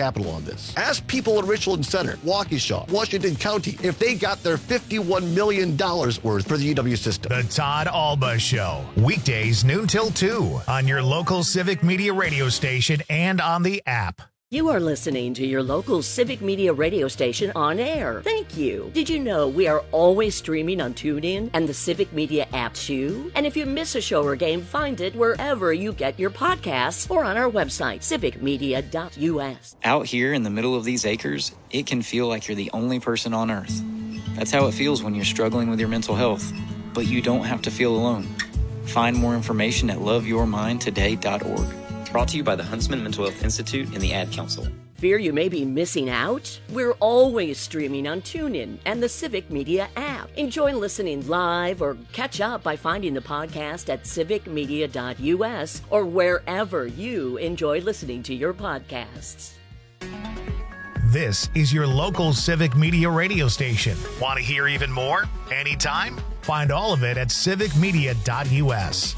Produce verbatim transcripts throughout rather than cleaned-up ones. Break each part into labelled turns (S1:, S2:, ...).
S1: Capitol on this. Ask people in Richland Center, Waukesha, Washington County if they got their fifty-one million dollars worth for the U W system.
S2: The Todd Alba Show, weekdays noon till two on your local Civic Media radio station and on the app.
S3: You are listening to your local Civic Media radio station on air. Thank you. Did you know we are always streaming on TuneIn and the Civic Media app too? And if you miss a show or game, find it wherever you get your podcasts or on our website, civic media dot u s.
S4: Out here in the middle of these acres, it can feel like you're the only person on earth. That's how it feels when you're struggling with your mental health. But you don't have to feel alone. Find more information at love your mind today dot org. Brought to you by the Huntsman Mental Health Institute and the Ad Council.
S3: Fear you may be missing out? We're always streaming on TuneIn and the Civic Media app. Enjoy listening live or catch up by finding the podcast at civic media dot u s or wherever you enjoy listening to your podcasts.
S2: This is your local Civic Media radio station. Want to hear even more? Anytime? Find all of it at civic media dot u s.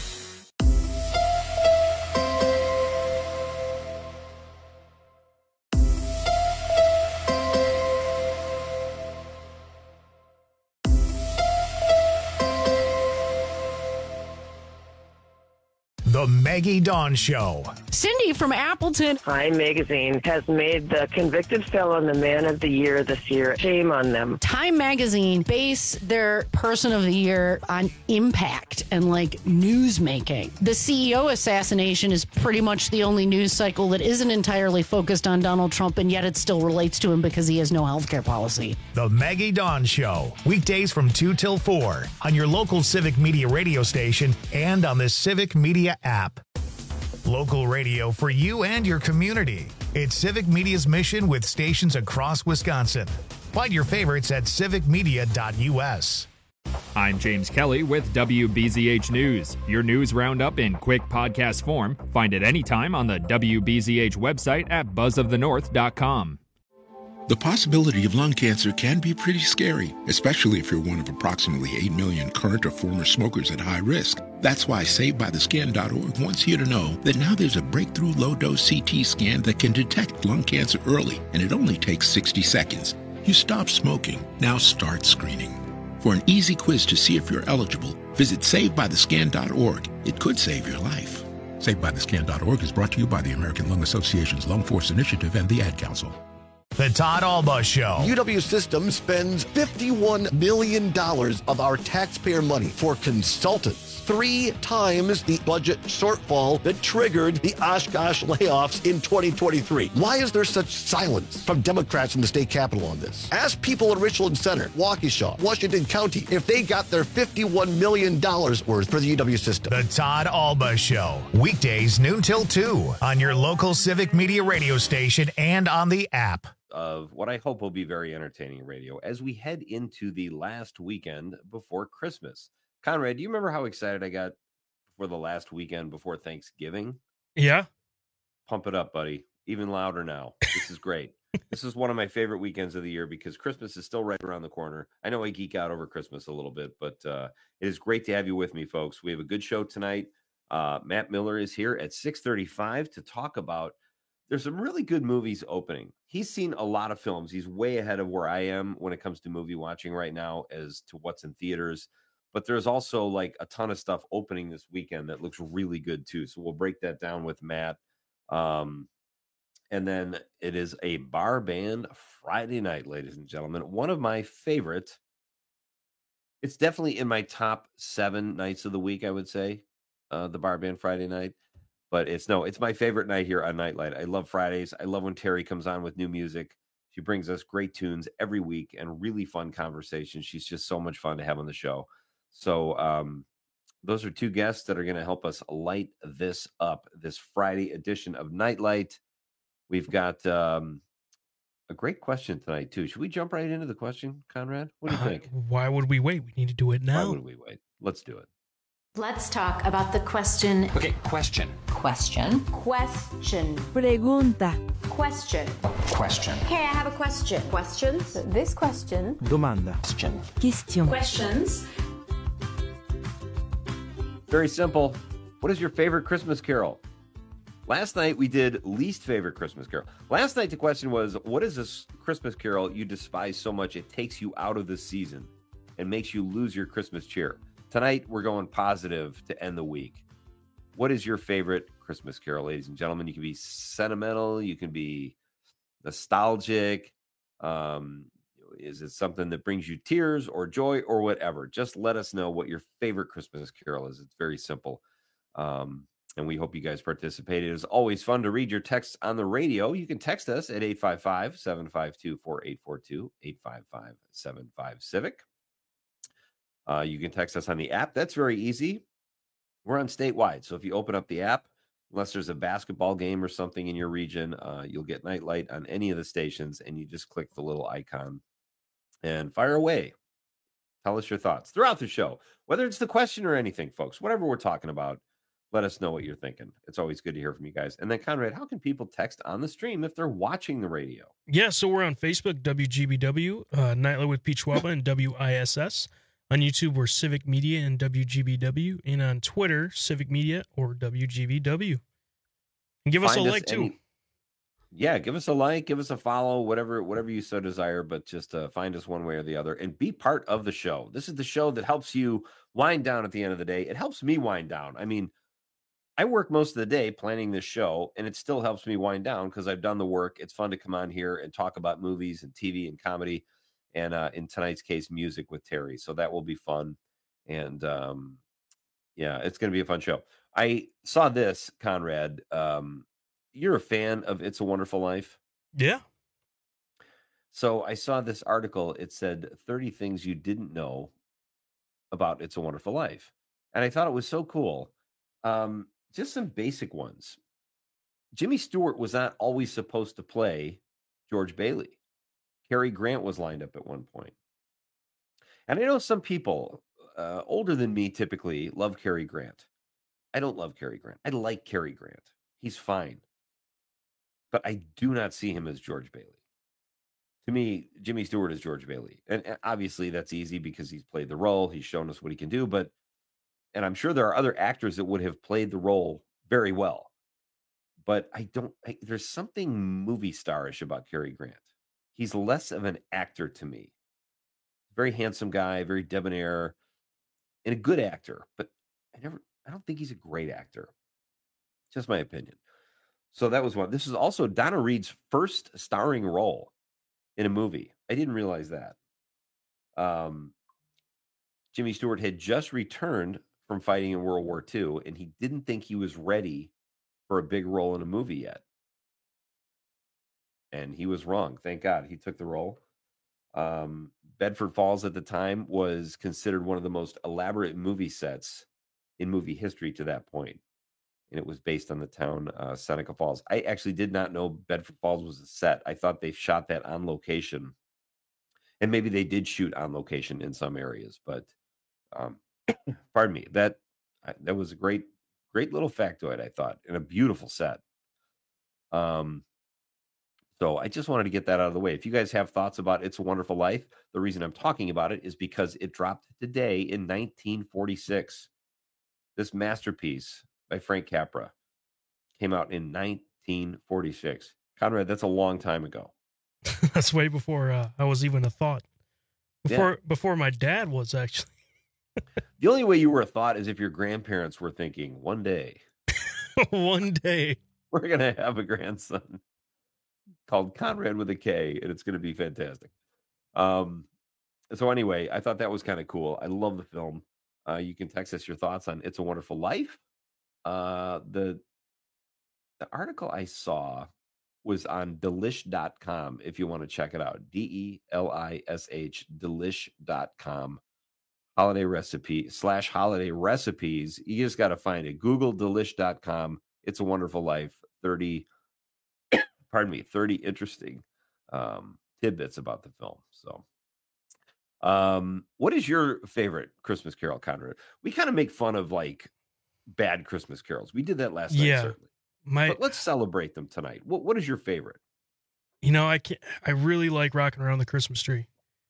S2: The Maggie Dawn Show.
S5: Cindy from Appleton.
S6: Time Magazine has made the convicted felon the man of the year this year. Shame on them.
S5: Time Magazine base their person of the year on impact and like news making. The C E O assassination is pretty much the only news cycle that isn't entirely focused on Donald Trump, and yet it still relates to him because he has no healthcare policy.
S2: The Maggie Dawn Show. Weekdays from two till four on your local Civic Media radio station and on the Civic Media app. Local radio for you and your community. It's Civic Media's mission with stations across Wisconsin. Find your favorites at civic media dot u s.
S7: I'm James Kelly with W B Z H News, your news roundup in quick podcast form. Find it anytime on the W B Z H website at buzz of the north dot com.
S8: The possibility of lung cancer can be pretty scary, especially if you're one of approximately eight million current or former smokers at high risk. That's why Saved By The Scan dot org wants you to know that now there's a breakthrough low-dose C T scan that can detect lung cancer early, and it only takes sixty seconds. You stop smoking, now start screening. For an easy quiz to see if you're eligible, visit Saved By The Scan dot org. It could save your life. Saved By The Scan dot org is brought to you by the American Lung Association's Lung Force Initiative and the Ad Council.
S2: The Todd Alba Show.
S1: U W System spends fifty-one million dollars of our taxpayer money for consultants. Three times the budget shortfall that triggered the Oshkosh layoffs in twenty twenty-three. Why is there such silence from Democrats in the state capitol on this? Ask people in Richland Center, Waukesha, Washington County if they got their fifty-one million dollars worth for the U W System.
S2: The Todd Alba Show. Weekdays noon till two on your local Civic Media radio station and on the app.
S9: Of what I hope will be very entertaining radio as we head into the last weekend before Christmas. Conrad, do you remember how excited I got for the last weekend before Thanksgiving?
S10: Yeah.
S9: Pump it up, buddy. Even louder now. This is great. This is one of my favorite weekends of the year because Christmas is still right around the corner. I know I geek out over Christmas a little bit, but uh, it is great to have you with me, folks. We have a good show tonight. Uh, Matt Miller is here at six thirty-five to talk about there's some really good movies opening. He's seen a lot of films. He's way ahead of where I am when it comes to movie watching right now as to what's in theaters. But there's also like a ton of stuff opening this weekend that looks really good too. So we'll break that down with Matt. Um, and then it is a bar band Friday night, ladies and gentlemen. One of my favorite. It's definitely in my top seven nights of the week, I would say, uh, the bar band Friday night. But it's no, it's my favorite night here on Nightlight. I love Fridays. I love when Terry comes on with new music. She brings us great tunes every week and really fun conversations. She's just so much fun to have on the show. So um, those are two guests that are going to help us light this up, this Friday edition of Nightlight. We've got um, a great question tonight, too. Should we jump right into the question, Conrad? What do you think?
S10: Uh, why would we wait? We need to do it now.
S9: Why would we wait? Let's do it.
S11: Let's talk about the question.
S12: Okay, question.
S11: Question. Question.
S13: Pregunta.
S11: Question.
S12: Question.
S11: Okay, I have a question. Questions? This question.
S13: Domanda.
S12: Question.
S13: Question.
S11: Questions.
S9: Very simple. What is your favorite Christmas carol? Last night we did least favorite Christmas carol. Last night the question was, what is this Christmas carol you despise so much it takes you out of the season and makes you lose your Christmas cheer? Tonight we're going positive to end the week. What is your favorite Christmas carol, ladies and gentlemen? You can be sentimental, you can be nostalgic. Um, is it something that brings you tears or joy or whatever? Just let us know what your favorite Christmas carol is. It's very simple. Um, And we hope you guys participate. It is always fun to read your texts on the radio. You can text us at eight five five, seven five two, four eight four two, eight five five, seven five, Civic. Uh, you can text us on the app. That's very easy. We're on statewide. So if you open up the app, unless there's a basketball game or something in your region, uh, you'll get Nightlight on any of the stations, and you just click the little icon and fire away. Tell us your thoughts throughout the show, whether it's the question or anything, folks, whatever we're talking about. Let us know what you're thinking. It's always good to hear from you guys. And then, Conrad, how can people text on the stream if they're watching the radio?
S10: Yeah, so we're on Facebook, W G B W, uh, Nightlight with Pete Schwaba and W I S S. On YouTube, we're Civic Media and W G B W. And on Twitter, Civic Media or W G B W. And give us
S9: Find
S10: a
S9: us
S10: like,
S9: any-
S10: too.
S9: Yeah, give us a like, give us a follow, whatever whatever you so desire, but just uh, find us one way or the other and be part of the show. This is the show that helps you wind down at the end of the day. It helps me wind down. I mean, I work most of the day planning this show, and it still helps me wind down because I've done the work. It's fun to come on here and talk about movies and T V and comedy, and uh, in tonight's case, music with Terry. So that will be fun. And um, yeah, it's going to be a fun show. I saw this, Conrad. Um, you're a fan of It's a Wonderful Life?
S10: Yeah.
S9: So I saw this article. It said thirty things you didn't know about It's a Wonderful Life. And I thought it was so cool. Um, Just some basic ones. Jimmy Stewart was not always supposed to play George Bailey. Cary Grant was lined up at one point. And I know some people uh, older than me typically love Cary Grant. I don't love Cary Grant. I like Cary Grant. He's fine. But I do not see him as George Bailey. To me, Jimmy Stewart is George Bailey. And, and obviously that's easy because he's played the role. He's shown us what he can do. But and I'm sure there are other actors that would have played the role very well. But I don't, I, there's something movie starish about Cary Grant. He's less of an actor to me. Very handsome guy, very debonair, and a good actor. But I never, I don't think he's a great actor. Just my opinion. So that was one. This is also Donna Reed's first starring role in a movie. I didn't realize that. Um, Jimmy Stewart had just returned from fighting in World War Two, and he didn't think he was ready for a big role in a movie yet. And he was wrong. Thank God he took the role. Um, Bedford Falls at the time was considered one of the most elaborate movie sets in movie history to that point. And it was based on the town uh, Seneca Falls. I actually did not know Bedford Falls was a set. I thought they shot that on location. And maybe they did shoot on location in some areas, but um, pardon me, that that was a great, great little factoid, I thought, and a beautiful set. Um, so I just wanted to get that out of the way. If you guys have thoughts about It's a Wonderful Life, the reason I'm talking about it is because it dropped today in nineteen forty-six. This masterpiece by Frank Capra came out in nineteen forty-six. Conrad, that's a long time ago.
S10: That's way before uh, I was even a thought. Before
S9: Yeah.
S10: before my dad was, actually.
S9: The only way you were a thought is if your grandparents were thinking, one day,
S10: one day,
S9: we're going to have a grandson called Conrad with a K, and it's going to be fantastic. Um, so anyway, I thought that was kind of cool. I love the film. Uh, you can text us your thoughts on It's a Wonderful Life. Uh, the the article I saw was on delish dot com if you want to check it out. D E L I S H, delish dot com. Holiday recipe slash holiday recipes. You just got to find it. Google delish dot com. It's a Wonderful Life. thirty, pardon me, thirty interesting um, tidbits about the film. So, um, what is your favorite Christmas carol, Conrad? We kind of make fun of like bad Christmas carols. We did that last night,
S10: Yeah.
S9: certainly.
S10: My,
S9: But let's celebrate them tonight. What What is your favorite?
S10: you know, I can I really like Rocking Around the Christmas Tree.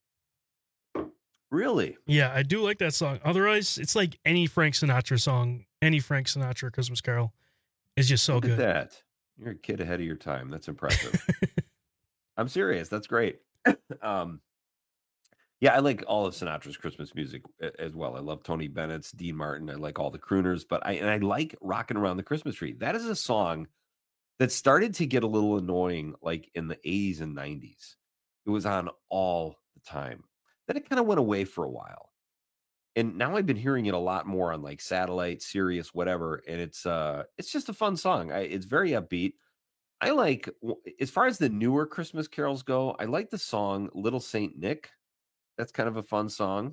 S9: Really?
S10: Yeah, I do like that song. Otherwise, it's like any Frank Sinatra song, any Frank Sinatra Christmas carol. It's just so
S9: Look
S10: good.
S9: at that. You're a kid ahead of your time. That's impressive. I'm serious. That's great. um, yeah, I like all of Sinatra's Christmas music as well. I love Tony Bennett's, Dean Martin. I like all the crooners, but I and I like Rockin' Around the Christmas Tree. That is a song that started to get a little annoying like in the eighties and nineties. It was on all the time. Then it kind of went away for a while. And now I've been hearing it a lot more on like satellite, Sirius, whatever. And it's uh it's just a fun song. I, it's very upbeat. I like, as far as the newer Christmas carols go, I like the song Little Saint Nick. That's kind of a fun song.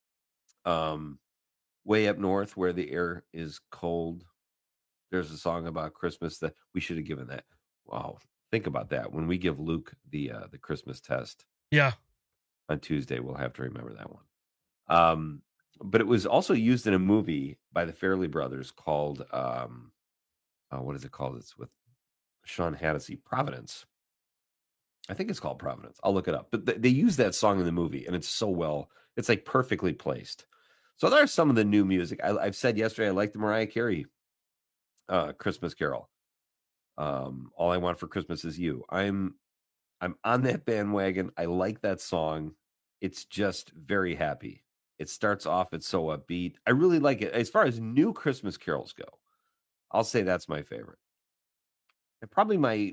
S9: Um, Way Up North Where the Air is Cold. There's a song about Christmas that we should have given that. Wow. Think about that. When we give Luke the uh, the Christmas test.
S10: Yeah.
S9: On Tuesday, we'll have to remember that one. Um, but it was also used in a movie by the Farrelly brothers called, um, uh, what is it called? It's with Sean Hannity, Providence. I think it's called Providence. I'll look it up. But th- they use that song in the movie, and it's so well, it's like perfectly placed. So there's some of the new music. I, I've said yesterday, I like the Mariah Carey uh, Christmas Carol. Um, All I Want for Christmas Is You. I'm I'm on that bandwagon. I like that song. It's just very happy. It starts off, it's so upbeat. I really like it. As far as new Christmas carols go, I'll say that's my favorite. And probably my,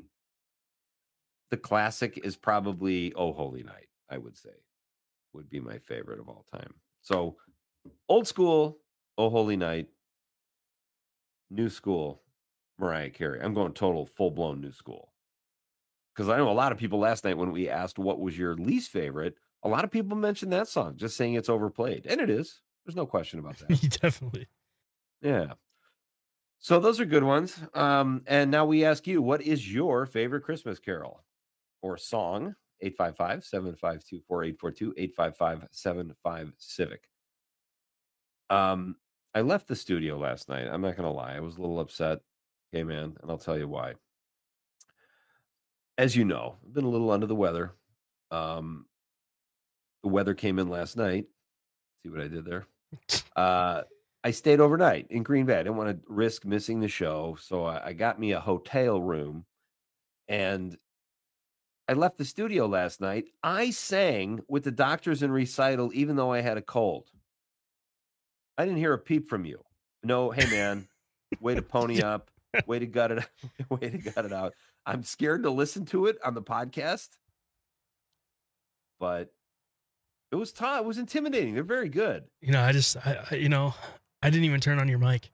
S9: the classic is probably Oh Holy Night, I would say, would be my favorite of all time. So old school, Oh Holy Night, new school, Mariah Carey. I'm going total full-blown new school. Because I know a lot of people last night when we asked what was your least favorite, a lot of people mentioned that song, just saying it's overplayed. And it is. There's no question about that.
S10: Definitely.
S9: Yeah. So those are good ones. Um, and now we ask you, what is your favorite Christmas carol or song? eight five five, seven five two, four eight four two, eight five five, seven five Civic. Um, I left the studio last night. I'm not going to lie. I was a little upset. Okay, man. And I'll tell you why. As you know, I've been a little under the weather. Um, the weather came in last night. See what I did there? Uh, I stayed overnight in Green Bay. I didn't want to risk missing the show. So I, I got me a hotel room and I left the studio last night. I sang with the Doctors in Recital, even though I had a cold. I didn't hear a peep from you. No, hey, man, way to pony up. Way to gut it out. Way to gut it out. I'm scared to listen to it on the podcast, but it was tough. It was intimidating. They're very good.
S10: You know, I just, I, I, you know, I didn't even turn on your mic.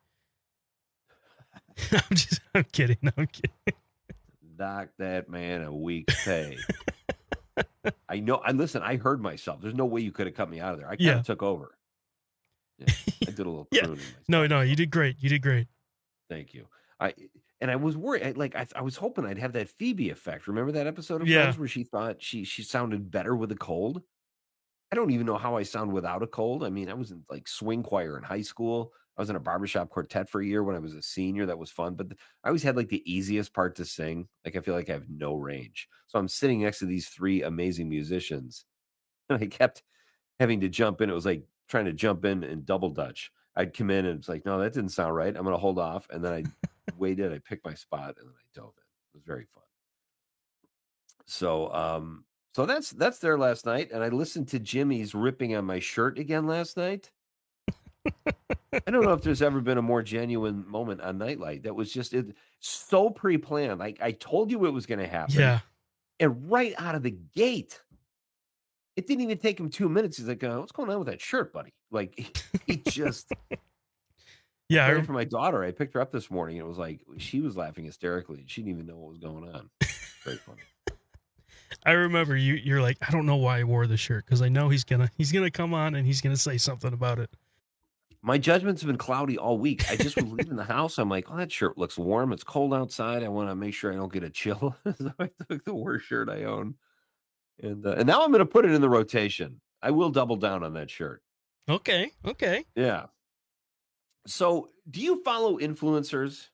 S10: I'm just, I'm kidding. I'm kidding.
S9: Dock that man a week's pay. I know. I listen. I heard myself. There's no way you could have cut me out of there. I kind of
S10: Yeah.
S9: took over. Yeah, I did a little
S10: Yeah.
S9: crooning myself.
S10: No, no, you did great. You did great.
S9: Thank you. I and I was worried. I, like I, I was hoping I'd have that Phoebe effect. Remember that episode of
S10: Yeah.
S9: Friends where she thought she she sounded better with a cold? I don't even know how I sound without a cold. I mean, I was in like swing choir in high school. I was in a barbershop quartet for a year when I was a senior. That was fun. But th- I always had like the easiest part to sing. Like I feel like I have no range. So I'm sitting next to these three amazing musicians. And I kept having to jump in. It was like trying to jump in and double dutch. I'd come in and it's like, no, that didn't sound right. I'm going to hold off. And then I waited. I picked my spot and then I dove in. It was very fun. So, um, so that's that's there last night, and I listened to Jimmy's ripping on my shirt again last night. I don't know if there's ever been a more genuine moment on Nightlight. That was just it, so pre-planned. Like I told you it was going to happen.
S10: Yeah.
S9: And right out of the gate, it didn't even take him two minutes. He's like, uh, "What's going on with that shirt, buddy?" Like he, he just.
S10: Yeah.
S9: I
S10: I,
S9: for my daughter. I picked her up this morning. And it was like she was laughing hysterically, and she didn't even know what was going on. Very funny.
S10: I remember you, you're like, I don't know why I wore this shirt. Cause I know he's going to, he's going to come on and he's going to say something about it.
S9: My judgments have been cloudy all week. I just was leaving the house. I'm like, oh, that shirt looks warm. It's cold outside. I want to make sure I don't get a chill. So I took the worst shirt I own. And uh, and now I'm going to put it in the rotation. I will double down on that shirt.
S10: Okay. Okay.
S9: Yeah. So do you follow influencers?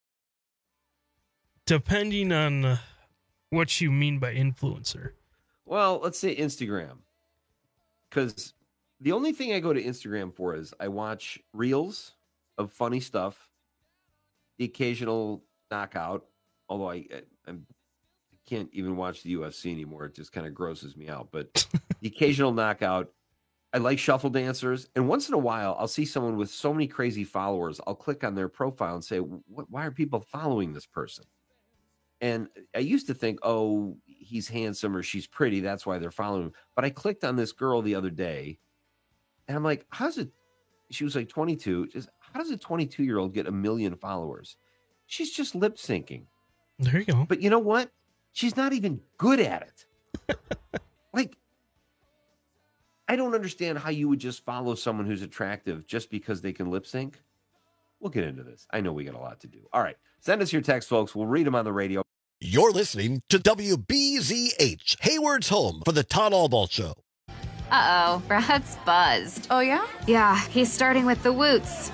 S10: Depending on uh, what you mean by influencer.
S9: Well, let's say Instagram. Because the only thing I go to Instagram for is I watch reels of funny stuff, the occasional knockout, although I, I, I'm, I can't even watch the U F C anymore. It just kind of grosses me out. But the occasional knockout, I like shuffle dancers. And once in a while, I'll see someone with so many crazy followers. I'll click on their profile and say, why are people following this person? And I used to think, oh, he's handsome or she's pretty. That's why they're following him. But I clicked on this girl the other day and I'm like, how's it? She was like twenty-two. Just how does a twenty-two year old get a million followers? She's just lip syncing.
S10: There you go.
S9: But you know what? She's not even good at it. Like, I don't understand how you would just follow someone who's attractive just because they can lip sync. We'll get into this. I know we got a lot to do. All right. Send us your text, folks. We'll read them on the radio.
S1: You're listening to W B Z H, Hayward's home for the Todd Albaugh Show.
S12: Uh-oh, Brad's buzzed.
S11: Oh, yeah?
S12: Yeah, he's starting with the woots.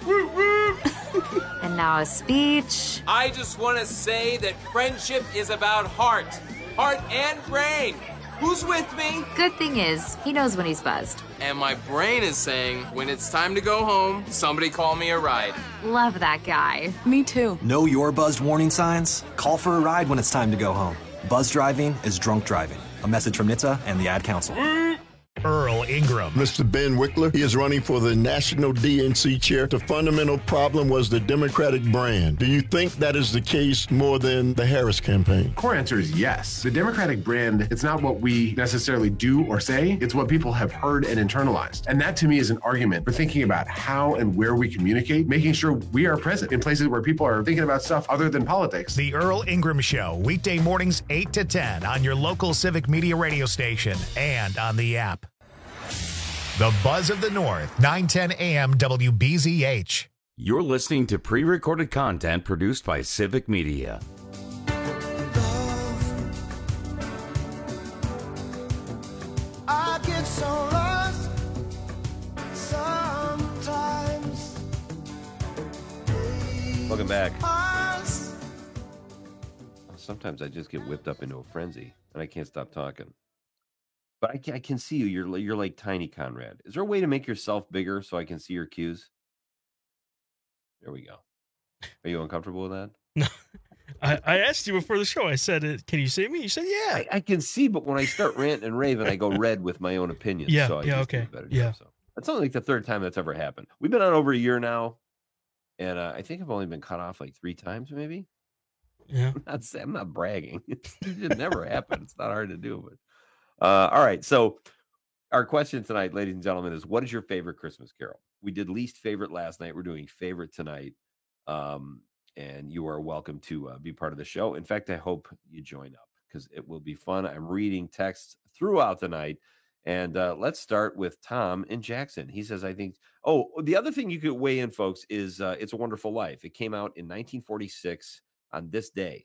S12: And now a speech.
S13: I just want to say that friendship is about heart. Heart and brain. Who's with me?
S12: Good thing is, he knows when he's buzzed.
S13: And my brain is saying, when it's time to go home, somebody call me a ride.
S12: Love that guy.
S11: Me too.
S14: Know your buzzed warning signs? Call for a ride when it's time to go home. Buzz driving is drunk driving. A message from N H T S A and the Ad Council.
S2: Earl Ingram.
S15: Mister Ben Wickler, he is running for the national D N C chair. The fundamental problem was the Democratic brand. Do you think that is the case more than the Harris campaign?
S16: Core answer is yes. The Democratic brand, it's not what we necessarily do or say, it's what people have heard and internalized. And that to me is an argument for thinking about how and where we communicate, making sure we are present in places where people are thinking about stuff other than politics.
S2: The Earl Ingram Show, weekday mornings eight to ten on your local Civic Media radio station and on the app. The Buzz of the North, nine ten A M W B Z H.
S17: You're listening to pre-recorded content produced by Civic Media.
S18: I get so lost sometimes.
S9: Welcome back. Sometimes I just get whipped up into a frenzy and I can't stop talking. But I can, I can see you. You're you're like tiny Conrad. Is there a way to make yourself bigger so I can see your cues? There we go. Are you uncomfortable with that?
S10: No. I, I asked you before the show. I said, "Can you see me?" You said, "Yeah."
S9: I, I can see, but when I start ranting and raving, I go red with my own opinions.
S10: Yeah,
S9: so I
S10: yeah,
S9: just
S10: okay,
S9: do a better
S10: yeah.
S9: job, so. That's only like the third time that's ever happened. We've been on over a year now, and uh, I think I've only been cut off like three times, maybe.
S10: Yeah,
S9: I'm not, I'm not bragging. It never happened. It's not hard to do, but. Uh, all right. So our question tonight, ladies and gentlemen, is what is your favorite Christmas carol? We did least favorite last night. We're doing favorite tonight. Um, and you are welcome to uh, be part of the show. In fact, I hope you join up because it will be fun. I'm reading texts throughout the night. And uh, let's start with Tom in Jackson. He says, I think, oh, the other thing you could weigh in, folks, is uh, It's a Wonderful Life. It came out in nineteen forty-six on this day.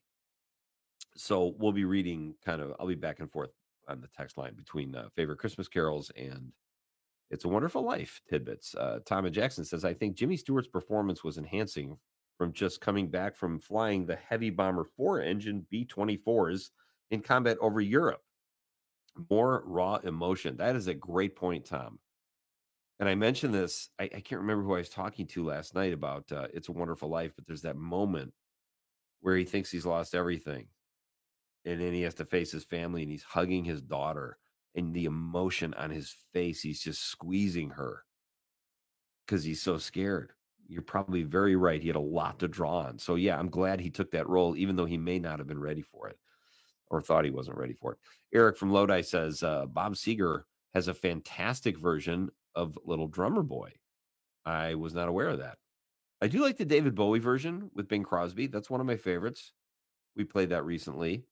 S9: So we'll be reading kind of, I'll be back and forth on the text line between uh, favorite Christmas carols and It's a Wonderful Life tidbits. Uh, Tom and Jackson says, I think Jimmy Stewart's performance was enhancing from just coming back from flying the heavy bomber four engine B twenty-fours in combat over Europe. More raw emotion. That is a great point, Tom. And I mentioned this, I, I can't remember who I was talking to last night about uh, It's a Wonderful Life, but there's that moment where he thinks he's lost everything. And then he has to face his family and he's hugging his daughter and the emotion on his face. He's just squeezing her because he's so scared. You're probably very right. He had a lot to draw on. So, yeah, I'm glad he took that role, even though he may not have been ready for it or thought he wasn't ready for it. Eric from Lodi says uh, Bob Seger has a fantastic version of Little Drummer Boy. I was not aware of that. I do like the David Bowie version with Bing Crosby. That's one of my favorites. We played that recently.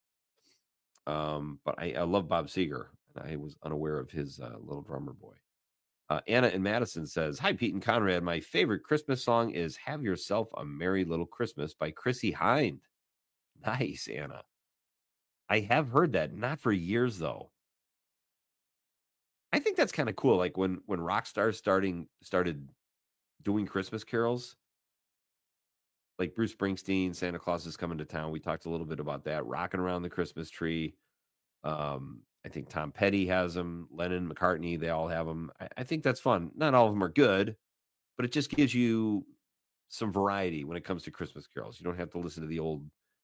S9: Um, but I, I love Bob Seger, and I was unaware of his uh, Little Drummer Boy. Uh, Anna in Madison says, hi, Pete and Conrad. My favorite Christmas song is Have Yourself a Merry Little Christmas by Chrissie Hynde. Nice, Anna. I have heard that, not for years, though. I think that's kind of cool. Like when, when rock stars starting, started doing Christmas carols, like Bruce Springsteen, Santa Claus is Coming to Town. We talked a little bit about that. Rocking Around the Christmas Tree. Um, I think Tom Petty has them. Lennon, McCartney, they all have them. I, I think that's fun. Not all of them are good, but it just gives you some variety when it comes to Christmas carols. You don't have to listen to the old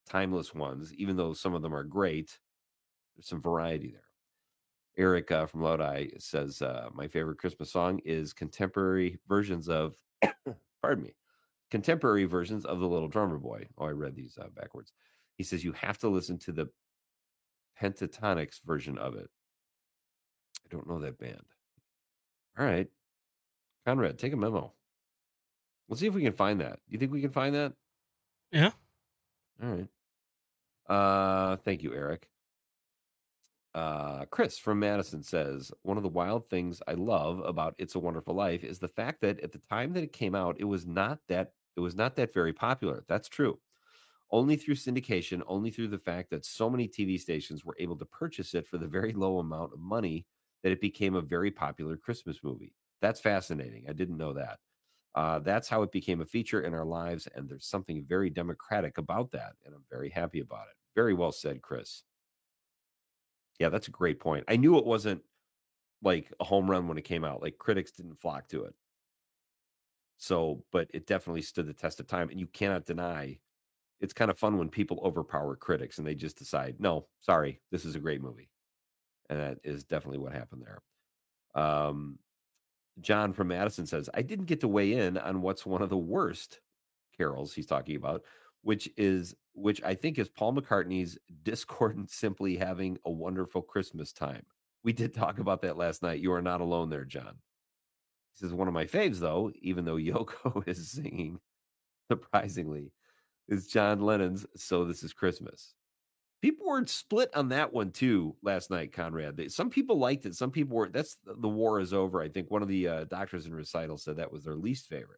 S9: timeless ones, even though some of them are great. There's some variety there. Eric uh, from Lodi says, uh, my favorite Christmas song is contemporary versions of, pardon me, contemporary versions of The Little Drummer Boy. Oh, I read these uh, backwards. He says, you have to listen to the Pentatonics version of it. I don't know that band. All right. Conrad, take a memo. Let's see if we can find that. Do you think we can find that?
S10: Yeah.
S9: All right. Uh, thank you, Eric. Uh, Chris from Madison says, one of the wild things I love about It's a Wonderful Life is the fact that at the time that it came out, it was not that it was not that very popular. That's true. Only through syndication, only through the fact that so many T V stations were able to purchase it for the very low amount of money that it became a very popular Christmas movie. That's fascinating. I didn't know that. Uh, that's how it became a feature in our lives, and there's something very democratic about that, and I'm very happy about it. Very well said, Chris. Yeah, that's a great point. I knew it wasn't like a home run when it came out. Like, critics didn't flock to it. So, but it definitely stood the test of time, and you cannot deny it's kind of fun when people overpower critics and they just decide, no, sorry, this is a great movie. And that is definitely what happened there. Um, John from Madison says, I didn't get to weigh in on what's one of the worst carols he's talking about, which is, which I think is Paul McCartney's Discordant Simply Having a Wonderful Christmas Time. We did talk about that last night. You are not alone there, John. He says, one of my faves, though, even though Yoko is singing, surprisingly, is John Lennon's So This Is Christmas. People were split on that one, too, last night, Conrad. They, some people liked it. Some people were, that's The War Is Over. I think one of the uh, doctors in recital said that was their least favorite.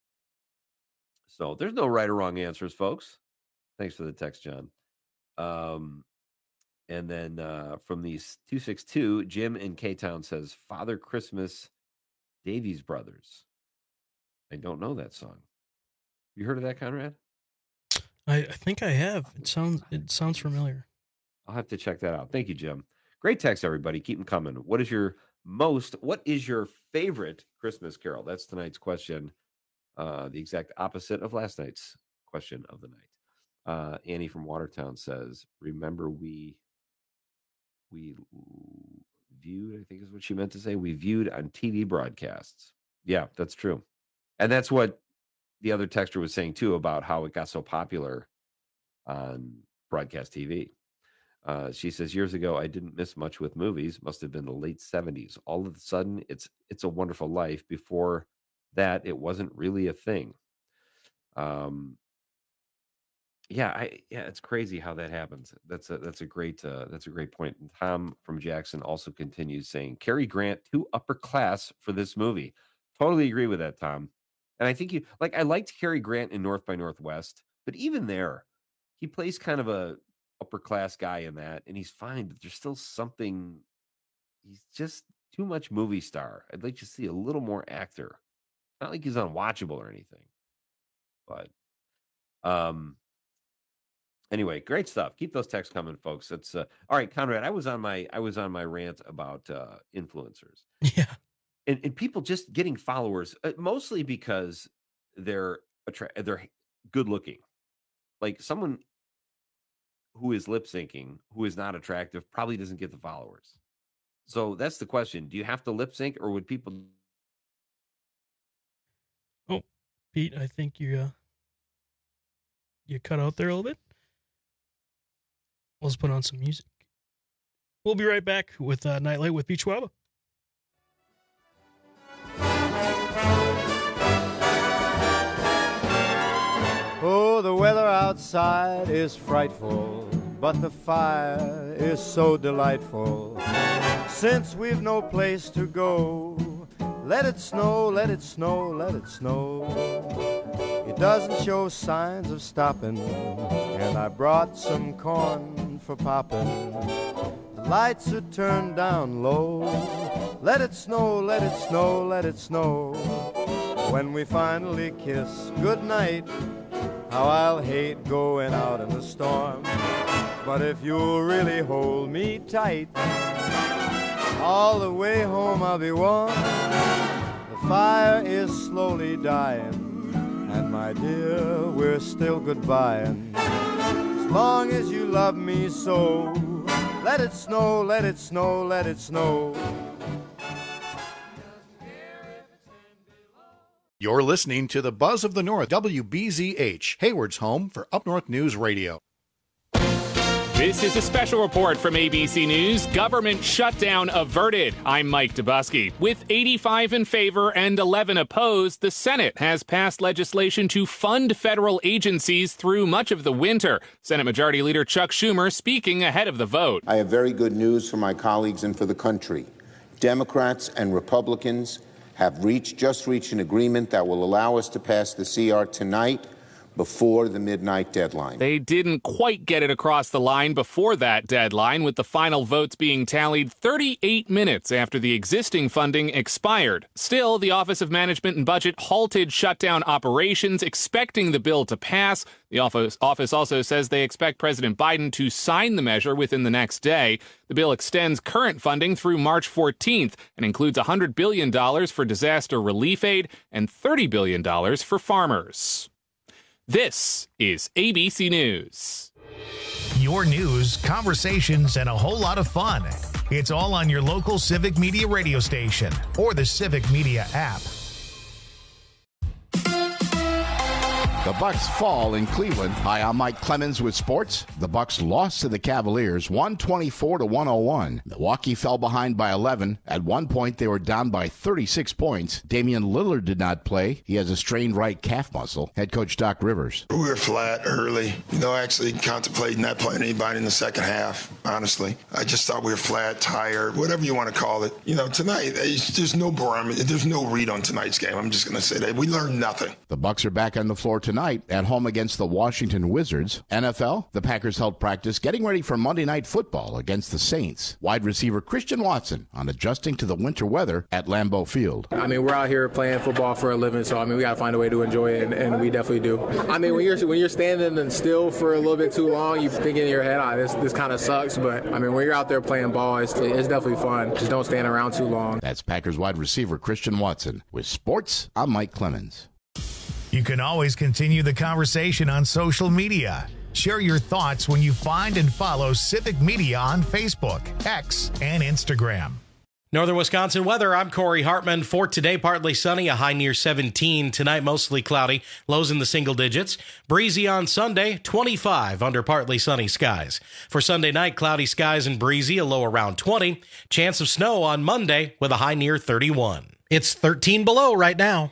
S9: So there's no right or wrong answers, folks. Thanks for the text, John. Um, and then uh, from these two six two, Jim in K-Town says, Father Christmas, Davies Brothers. I don't know that song. You heard of that, Conrad?
S10: I, I think I have. It sounds it sounds familiar.
S9: I'll have to check that out. Thank you, Jim. Great text, everybody. Keep them coming. What is your most, what is your favorite Christmas carol? That's tonight's question. Uh, the exact opposite of last night's question of the night. Uh, Annie from Watertown says, remember we, we viewed, I think is what she meant to say. We viewed on T V broadcasts. Yeah, that's true. And that's what the other texter was saying too, about how it got so popular on broadcast T V. Uh, she says, years ago, I didn't miss much with movies. Must have been the late seventies. All of a sudden, it's It's a Wonderful Life. Before that, it wasn't really a thing. Um, yeah, I yeah, it's crazy how that happens. That's a that's a great uh, that's a great point. And Tom from Jackson also continues saying, Cary Grant too upper class for this movie. Totally agree with that, Tom. And I think you like I liked Cary Grant in North by Northwest, but even there, he plays kind of a upper class guy in that, and he's fine, but there's still something. He's just too much movie star. I'd like to see a little more actor. Not like he's unwatchable or anything, but um. Anyway, great stuff. Keep those texts coming, folks. It's uh, all right, Conrad. I was on my I was on my rant about uh, influencers.
S10: Yeah.
S9: And, and people just getting followers, uh, mostly because they're attra- they're good looking. Like someone who is lip syncing, who is not attractive, probably doesn't get the followers. So that's the question. Do you have to lip sync, or would people?
S10: Oh, Pete, I think you uh, you cut out there a little bit. Let's put on some music. We'll be right back with uh, Nightlight with Beach Waba.
S18: Oh, the weather outside is frightful, but the fire is so delightful. Since we've no place to go, let it snow, let it snow, let it snow. It doesn't show signs of stopping, and I brought some corn for popping. The lights are turned down low. Let it snow, let it snow, let it snow. When we finally kiss goodnight, how I'll hate going out in the storm. But if you'll really hold me tight, all the way home I'll be warm. The fire is slowly dying, and my dear, we're still goodbying. As long as you love me so. Let it snow, let it snow, let it snow.
S19: You're listening to the Buzz of the North, W B Z H, Hayward's home for Up North News Radio.
S20: This is a special report from A B C News. Government shutdown averted. I'm Mike Dubusky. With eighty-five in favor and eleven opposed, the Senate has passed legislation to fund federal agencies through much of the winter. Senate Majority Leader Chuck Schumer speaking ahead of the vote.
S21: I have very good news for my colleagues and for the country. Democrats and Republicans have reached, just reached an agreement that will allow us to pass the C R tonight, before the midnight deadline.
S20: They didn't quite get it across the line before that deadline, with the final votes being tallied thirty-eight minutes after the existing funding expired. Still, the Office of Management and Budget halted shutdown operations, expecting the bill to pass. The office, office also says they expect President Biden to sign the measure within the next day. The bill extends current funding through March fourteenth and includes one hundred billion dollars for disaster relief aid and thirty billion dollars for farmers. This is A B C News.
S2: Your news, conversations, and a whole lot of fun. It's all on your local Civic Media radio station or the Civic Media app.
S22: The Bucks fall in Cleveland. Hi, I'm Mike Clemens with sports. The Bucks lost to the Cavaliers one twenty-four to one oh one. Milwaukee fell behind by eleven. At one point, they were down by thirty-six points. Damian Lillard did not play. He has a strained right calf muscle. Head coach Doc Rivers.
S23: We were flat early. You know, actually contemplating not playing anybody in the second half, honestly. I just thought we were flat, tired, whatever you want to call it. You know, tonight, there's no barometer. There's no read on tonight's game. I'm just going to say that. We learned nothing.
S22: The Bucks are back on the floor tonight. Tonight at home against the Washington Wizards. N F L, the Packers held practice getting ready for Monday Night Football against the Saints. Wide receiver Christian Watson on adjusting to the winter weather at Lambeau Field.
S24: I mean, we're out here playing football for a living, so I mean, we got to find a way to enjoy it, and, and we definitely do. I mean, when you're when you're standing and still for a little bit too long, you think in your head, ah, this this kind of sucks, but I mean, when you're out there playing ball, it's, it's definitely fun. Just don't stand around too long.
S22: That's Packers wide receiver Christian Watson. With sports, I'm Mike Clemens.
S2: You can always continue the conversation on social media. Share your thoughts when you find and follow Civic Media on Facebook, X, and Instagram.
S25: Northern Wisconsin weather, I'm Corey Hartman. For today, partly sunny, a high near seventeen. Tonight, mostly cloudy, lows in the single digits. Breezy on Sunday, twenty-five under partly sunny skies. For Sunday night, cloudy skies and breezy, a low around twenty. Chance of snow on Monday with a high near thirty-one. It's thirteen below right now.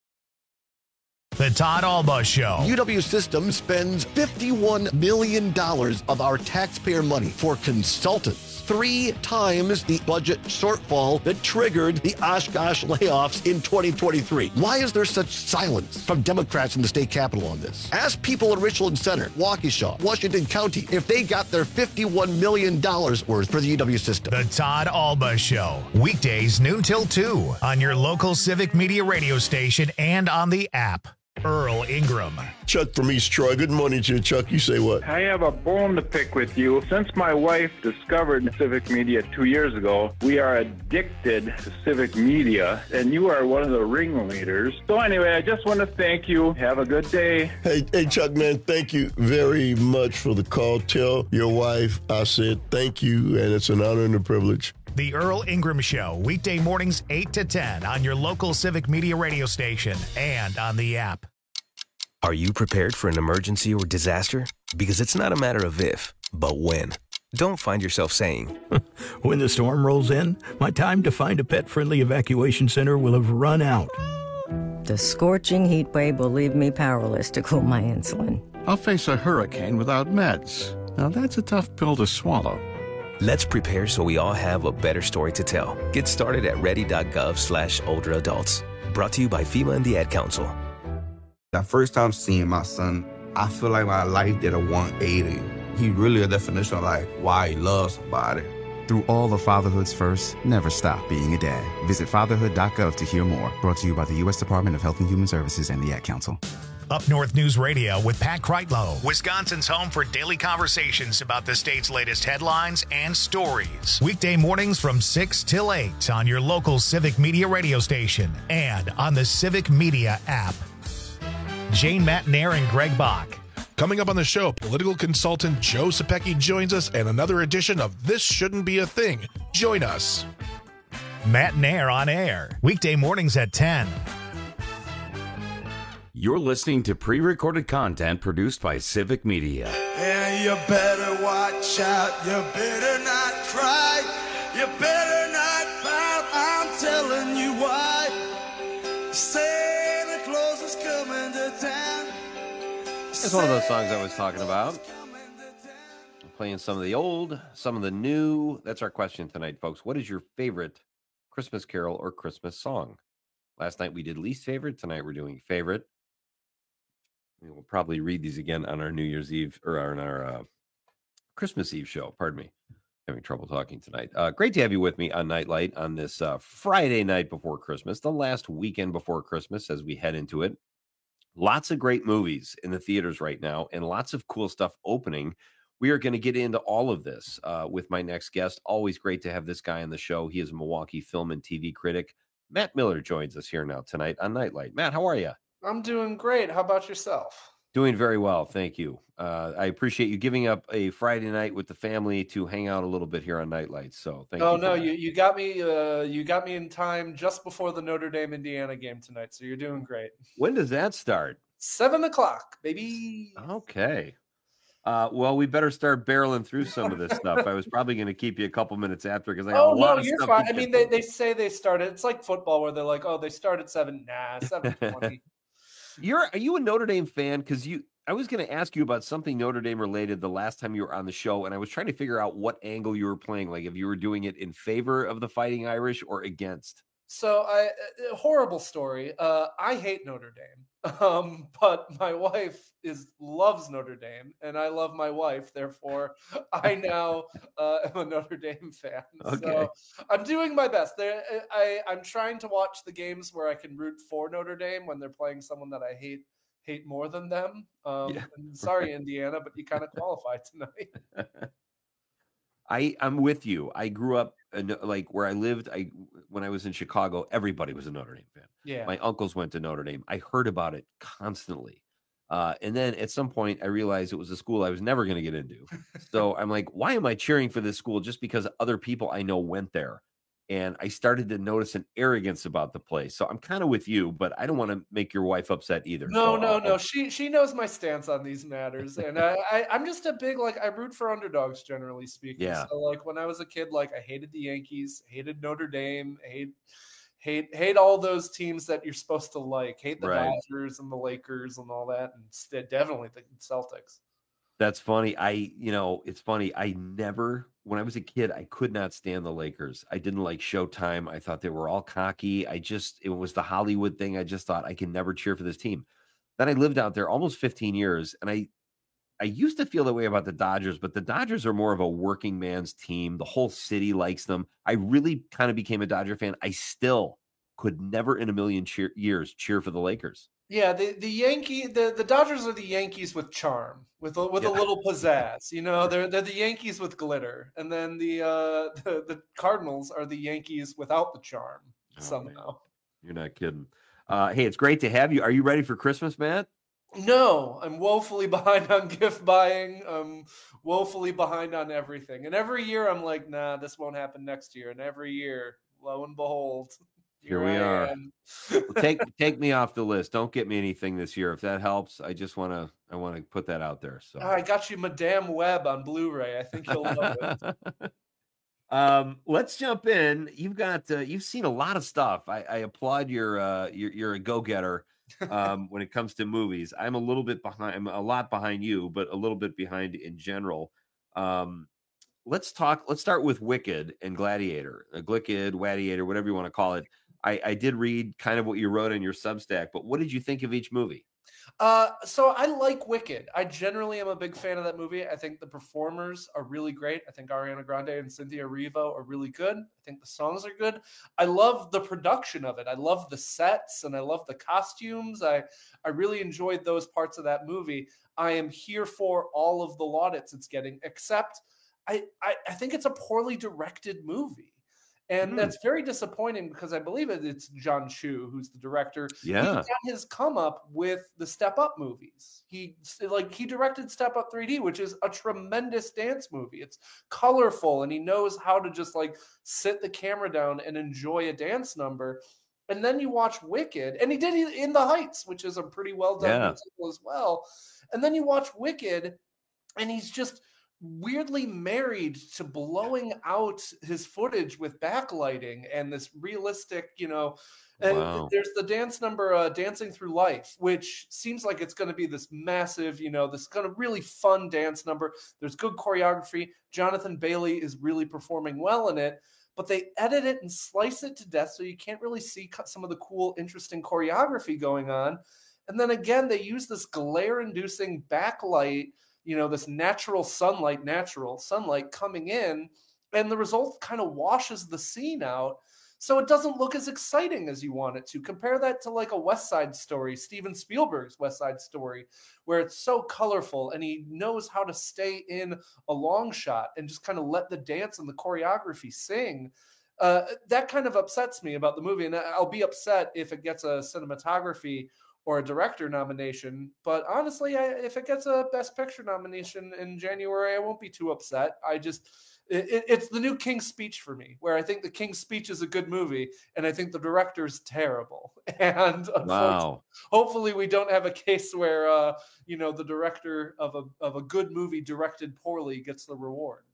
S2: The Todd Alba Show.
S1: U W Systems spends fifty-one million dollars of our taxpayer money for consultants, three times the budget shortfall that triggered the Oshkosh layoffs in twenty twenty-three. Why is there such silence from Democrats in the state capitol on this? Ask people in Richland Center, Waukesha, Washington County if they got their fifty-one million dollars worth for the U W system.
S2: The Todd Alba Show. Weekdays noon till two on your local Civic Media radio station and on the app. Earl Ingram.
S15: Chuck from East Troy. Good morning to you, Chuck. You say what?
S26: I have a bone to pick with you. Since my wife discovered Civic Media two years ago, we are addicted to Civic Media, and you are one of the ringleaders. So anyway, I just want to thank you. Have a good day.
S15: Hey, hey, Chuck, man, thank you very much for the call. Tell your wife I said thank you, and it's an honor and a privilege.
S2: The Earl Ingram Show, weekday mornings eight to ten on your local Civic Media radio station and on the app.
S27: Are you prepared for an emergency or disaster? Because it's not a matter of if, but when. Don't find yourself saying,
S28: when the storm rolls in, my time to find a pet-friendly evacuation center will have run out.
S29: The scorching heat wave will leave me powerless to cool my insulin.
S30: I'll face a hurricane without meds. Now that's a tough pill to swallow.
S27: Let's prepare so we all have a better story to tell. Get started at ready.gov slash older adults. Brought to you by FEMA and the Ad Council.
S31: The first time seeing my son, I feel like my life did a one eighty. He really a definition of like why he loves somebody.
S32: Through all of fatherhood's first, never stop being a dad. Visit fatherhood dot gov to hear more. Brought to you by the U S Department of Health and Human Services and the Ad Council.
S2: Up North News Radio with Pat Kreitlow, Wisconsin's home for daily conversations about the state's latest headlines and stories. Weekday mornings from six till eight on your local Civic Media radio station and on the Civic Media app. Jane Matnair and Greg Bach.
S3: Coming up on the show, political consultant Joe Sapecki joins us and another edition of This Shouldn't Be a Thing. Join us.
S2: Matt Nair on air, weekday mornings at ten.
S4: You're listening to pre-recorded content produced by Civic Media.
S5: And you better watch out, you better not cry, you better not pout, I'm telling you why. Santa Claus is coming to town.
S9: It's one of those songs I was talking about. Playing some of the old, some of the new. That's our question tonight, folks. What is your favorite Christmas carol or Christmas song? Last night we did least favorite. Tonight we're doing favorite. We'll probably read these again on our New Year's Eve or on our uh, Christmas Eve show. Pardon me. Having trouble talking tonight. Uh, great to have you with me on Nightlight on this uh, Friday night before Christmas, the last weekend before Christmas as we head into it. Lots of great movies in the theaters right now and lots of cool stuff opening. We are going to get into all of this uh, with my next guest. Always great to have this guy on the show. He is a Milwaukee film and T V critic. Matt Miller joins us here now tonight on Nightlight. Matt, how are you?
S6: I'm doing great. How about yourself?
S9: Doing very well. Thank you. Uh, I appreciate you giving up a Friday night with the family to hang out a little bit here on Nightlight. So thank
S6: oh,
S9: you.
S6: Oh, no, you, you got me. Uh, you got me in time just before the Notre Dame Indiana game tonight. So you're doing great.
S9: When does that start?
S6: Seven o'clock, baby.
S9: Okay. Uh, well, we better start barreling through some of this stuff. I was probably going to keep you a couple minutes after because I got
S6: oh,
S9: a lot
S6: no,
S9: of
S6: you're
S9: stuff.
S6: Fine. I mean, they, they say they started. It's like football where they're like, oh, they start at seven. Nah, seven twenty.
S9: You're are you a Notre Dame fan? Because you, I was going to ask you about something Notre Dame related the last time you were on the show, and I was trying to figure out what angle you were playing. Like if you were doing it in favor of the Fighting Irish or against.
S6: So, I a horrible story. Uh, I hate Notre Dame, um, but my wife is loves Notre Dame, and I love my wife. Therefore, I now uh, am a Notre Dame fan.
S9: Okay.
S6: So I'm doing my best. There, I I'm trying to watch the games where I can root for Notre Dame when they're playing someone that I hate hate more than them. Um,
S9: Yeah.
S6: and sorry, Indiana, but you kind of qualified tonight.
S9: I I'm with you. I grew up in, like where I lived. I when I was in Chicago, everybody was a Notre Dame fan.
S6: Yeah.
S9: My uncles went to Notre Dame. I heard about it constantly, uh, and then at some point, I realized it was a school I was never going to get into. So I'm like, why am I cheering for this school just because other people I know went there? And I started to notice an arrogance about the place. So I'm kind of with you, but I don't want to make your wife upset either.
S6: No,
S9: so
S6: no,
S9: I'll-
S6: no. She she knows my stance on these matters, and I, I I'm just a big like I root for underdogs generally speaking.
S9: Yeah.
S6: So like when I was a kid, like I hated the Yankees, hated Notre Dame, hate hate hate all those teams that you're supposed to like, hate the
S9: Right.
S6: Dodgers and the Lakers and all that, and st- definitely the Celtics.
S9: That's funny. I, you know, it's funny. I never, when I was a kid, I could not stand the Lakers. I didn't like Showtime. I thought they were all cocky. I just, it was the Hollywood thing. I just thought I can never cheer for this team. Then I lived out there almost fifteen years, and I, I used to feel that way about the Dodgers, but the Dodgers are more of a working man's team. The whole city likes them. I really kind of became a Dodger fan. I still could never in a million cheer, years cheer for the Lakers.
S6: Yeah, the the Yankee the, the Dodgers are the Yankees with charm, with a, with
S9: Yeah.
S6: a little pizzazz. You know, they're they're the Yankees with glitter, and then the uh the, the Cardinals are the Yankees without the charm somehow.
S9: You're not kidding. Uh, hey, it's great to have you. Are you ready for Christmas, Matt?
S6: No, I'm woefully behind on gift buying. I'm woefully behind on everything, and every year I'm like, nah, this won't happen next year. And every year, lo and behold,
S9: Here we
S6: I
S9: are.
S6: am.
S9: Well, take take me off the list. Don't get me anything this year if that helps. I just want to I want to put that out there. So
S6: I got you Madame Web on Blu-ray. I think you'll love it.
S9: um, let's jump in. You've got uh, you've seen a lot of stuff. I, I applaud your uh, you're, you're a go getter um, when it comes to movies. I'm a little bit behind. I'm a lot behind you, but a little bit behind in general. Um, let's talk. Let's start with Wicked and Gladiator, uh, Glicked, Gladiator, whatever you want to call it. I, I did read kind of what you wrote in your Substack, but what did you think of each movie?
S6: Uh, so I like Wicked. I generally am a big fan of that movie. I think the performers are really great. I think Ariana Grande and Cynthia Erivo are really good. I think the songs are good. I love the production of it. I love the sets and I love the costumes. I, I really enjoyed those parts of that movie. I am here for all of the laudits it's getting, except I, I, I think it's a poorly directed movie. And
S9: Mm.
S6: that's very disappointing because I believe it, it's John Chu who's the director.
S9: Yeah.
S6: He got his come up with the Step Up movies. He like he directed Step Up three D, which is a tremendous dance movie. It's colorful and he knows how to just like sit the camera down and enjoy a dance number. And then you watch Wicked, and he did In the Heights, which is a pretty well done
S9: Yeah.
S6: musical as well. And then you watch Wicked, and he's just weirdly married to blowing out his footage with backlighting and this realistic, you know, and
S9: Wow.
S6: there's the dance number, uh, Dancing Through Life, which seems like it's going to be this massive, you know, this kind of really fun dance number. There's good choreography. Jonathan Bailey is really performing well in it, but they edit it and slice it to death so you can't really see some of the cool, interesting choreography going on. And then again, they use this glare-inducing backlight, you know, this natural sunlight, natural sunlight coming in, and the result kind of washes the scene out. So it doesn't look as exciting as you want it to. Compare that to like a West Side Story, Steven Spielberg's West Side Story, where it's so colorful and he knows how to stay in a long shot and just kind of let the dance and the choreography sing. Uh, that kind of upsets me about the movie. And I'll be upset if it gets a cinematography or a director nomination. But honestly, I, if it gets a Best Picture nomination in January, I won't be too upset. I just... It, it's the new King's Speech for me, where I think the King's Speech is a good movie, and I think the director's terrible. And unfortunately,
S9: Wow.
S6: hopefully, we don't have a case where uh, you know the director of a of a good movie directed poorly gets the reward.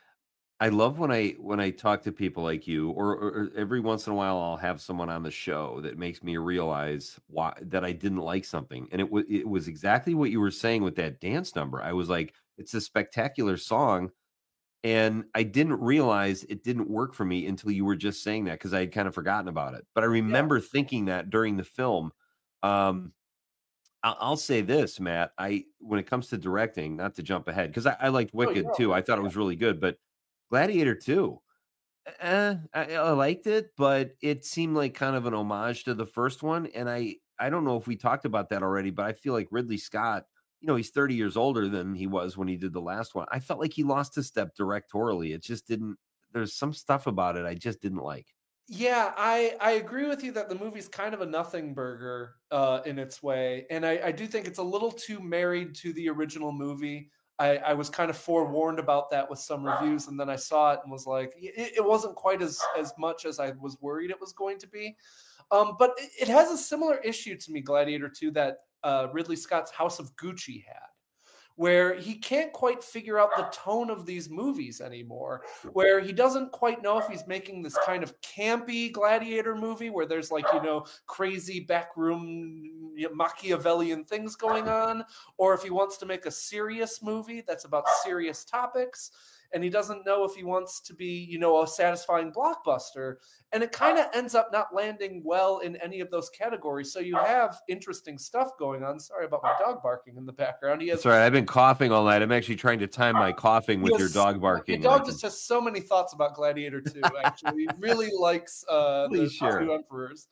S9: I love when I when I talk to people like you, or, or, or every once in a while I'll have someone on the show that makes me realize why that I didn't like something, and it was it was exactly what you were saying with that dance number. I was like, it's a spectacular song. And I didn't realize it didn't work for me until you were just saying that, because I had kind of forgotten about it. But I remember yeah. thinking that during the film. Um, I'll, I'll say this, Matt. I when it comes to directing, not to jump ahead, because I, I liked Wicked oh, too. Right. I thought it was really good. But Gladiator two, eh, I, I liked it, but it seemed like kind of an homage to the first one. And I I don't know if we talked about that already, but I feel like Ridley Scott, you know, he's thirty years older than he was when he did the last one. I felt like he lost his step directorially. It just didn't, there's some stuff about it I just didn't like.
S6: Yeah, I, I agree with you that the movie's kind of a nothing burger uh, in its way. And I, I do think it's a little too married to the original movie. I, I was kind of forewarned about that with some reviews, and then I saw it and was like, it, it wasn't quite as, as much as I was worried it was going to be. Um, but it, it has a similar issue to me, Gladiator two, that Uh, Ridley Scott's House of Gucci had, where he can't quite figure out the tone of these movies anymore, where he doesn't quite know if he's making this kind of campy gladiator movie where there's like, you know, crazy backroom Machiavellian things going on, or if he wants to make a serious movie that's about serious topics. And he doesn't know if he wants to be, you know, a satisfying blockbuster. And it kind of ends up not landing well in any of those categories. So you have interesting stuff going on. Sorry about my dog barking in the background. He has,
S9: That's right. I've been coughing all night. I'm actually trying to time my coughing with
S6: has,
S9: your dog barking.
S6: Your dog just has so many thoughts about Gladiator two, actually. He really likes uh, the
S9: sure.
S6: two Emperors.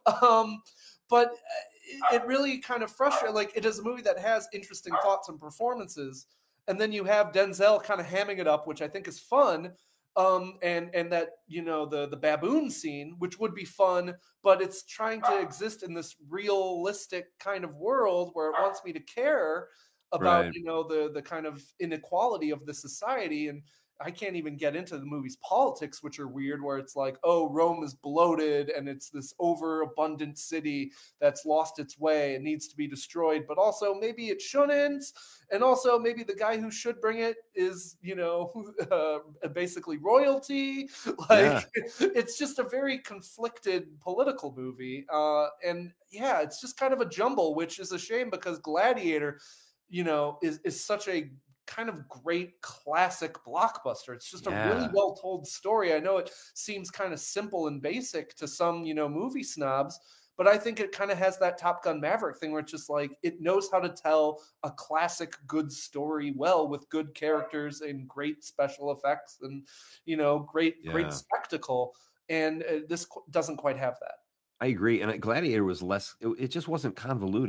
S6: Um, but it really kind of frustrates. Like, it is a movie that has interesting thoughts and performances. And then you have Denzel kind of hamming it up, which I think is fun. Um, and and that, you know, the the baboon scene, which would be fun, but it's trying to exist in this realistic kind of world where it wants me to care about, right. you know, the the kind of inequality of the society. And I can't even get into the movie's politics, which are weird, where it's like, oh, Rome is bloated and it's this overabundant city that's lost its way and needs to be destroyed. But also maybe it shouldn't. And also maybe the guy who should bring it is, you know, uh, basically royalty. Like, yeah. It's just a very conflicted political movie. Uh, and yeah, it's just kind of a jumble, which is a shame because Gladiator, you know, is, is such a kind of great classic blockbuster. It's just yeah. a really well told story. I know it seems kind of simple and basic to some, you know, movie snobs, but I think it kind of has that Top Gun Maverick thing where it's just like, it knows how to tell a classic good story well with good characters and great special effects and, you know, great, yeah. great spectacle. And uh, this qu- doesn't quite have that.
S9: I agree. And Gladiator was less, it, it just wasn't convoluted.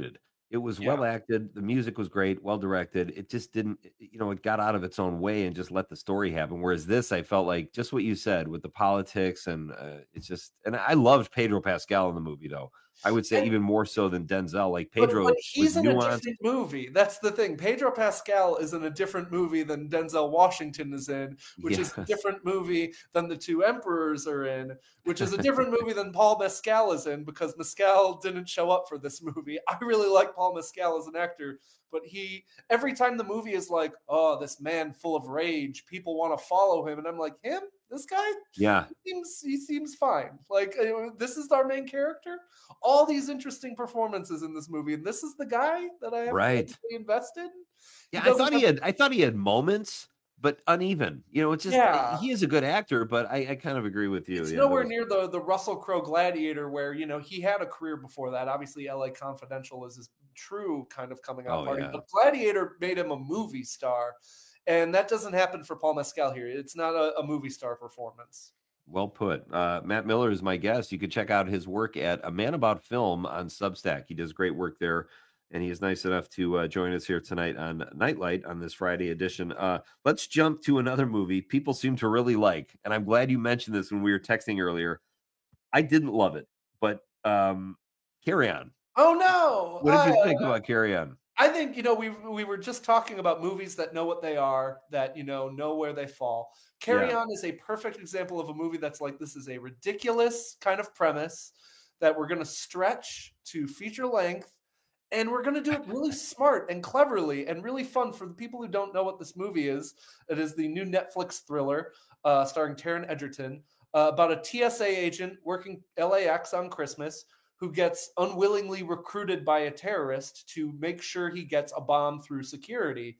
S9: It was
S6: Yeah.
S9: well acted. The music was great, well directed. It just didn't, you know, it got out of its own way and just let the story happen. Whereas this, I felt like just what you said with the politics, and uh, it's just, and I loved Pedro Pascal in the movie, though. I would say even more so than Denzel. Like Pedro,
S6: But, but he's
S9: was
S6: in
S9: nuanced.
S6: a different movie. That's the thing. Pedro Pascal is in a different movie than Denzel Washington is in, which is a
S9: Yes.
S6: different movie than The Two Emperors are in, which is a different movie than Paul Mescal is in, because Mescal didn't show up for this movie. I really like Paul Mescal as an actor, but he, every time the movie is like, oh, this man full of rage, people want to follow him, and I'm like, him? This guy?
S9: Yeah.
S6: He seems, he seems fine. Like, uh, this is our main character. All these interesting performances in this movie, and this is the guy that I have
S9: Right.
S6: to be invested.
S9: Yeah, I
S6: doesn't
S9: thought he
S6: have-
S9: had. I thought he had moments, but uneven. You know, it's just
S6: Yeah.
S9: he is a good actor, but I, I kind of agree with you.
S6: It's
S9: yeah,
S6: nowhere
S9: those-
S6: near the the Russell Crowe Gladiator, where, you know, he had a career before that. Obviously, L A Confidential is his true kind of coming out
S9: Oh,
S6: party.
S9: yeah.
S6: But Gladiator made him a movie star, and that doesn't happen for Paul Mescal here. It's not a, a movie star performance.
S9: Well put. Uh, Matt Miller is my guest. You could check out his work at A Man About Film on Substack. He does great work there, and he is nice enough to uh, join us here tonight on Nightlight on this Friday edition. Uh, let's jump to another movie people seem to really like, and I'm glad you mentioned this when we were texting earlier. I didn't love it, but um, Carry On.
S6: Oh no!
S9: What did you
S6: Uh,
S9: think about Carry On?
S6: I think, you know, we we were just talking about movies that know what they are, that, you know, know where they fall. Carry
S9: Yeah.
S6: On is a perfect example of a movie that's like, this is a ridiculous kind of premise that we're going to stretch to feature length, and we're going to do it really smart and cleverly and really fun. For the people who don't know what this movie is, it is the new Netflix thriller uh, starring Taron Egerton uh, about a T S A agent working L A X on Christmas who gets unwillingly recruited by a terrorist to make sure he gets a bomb through security.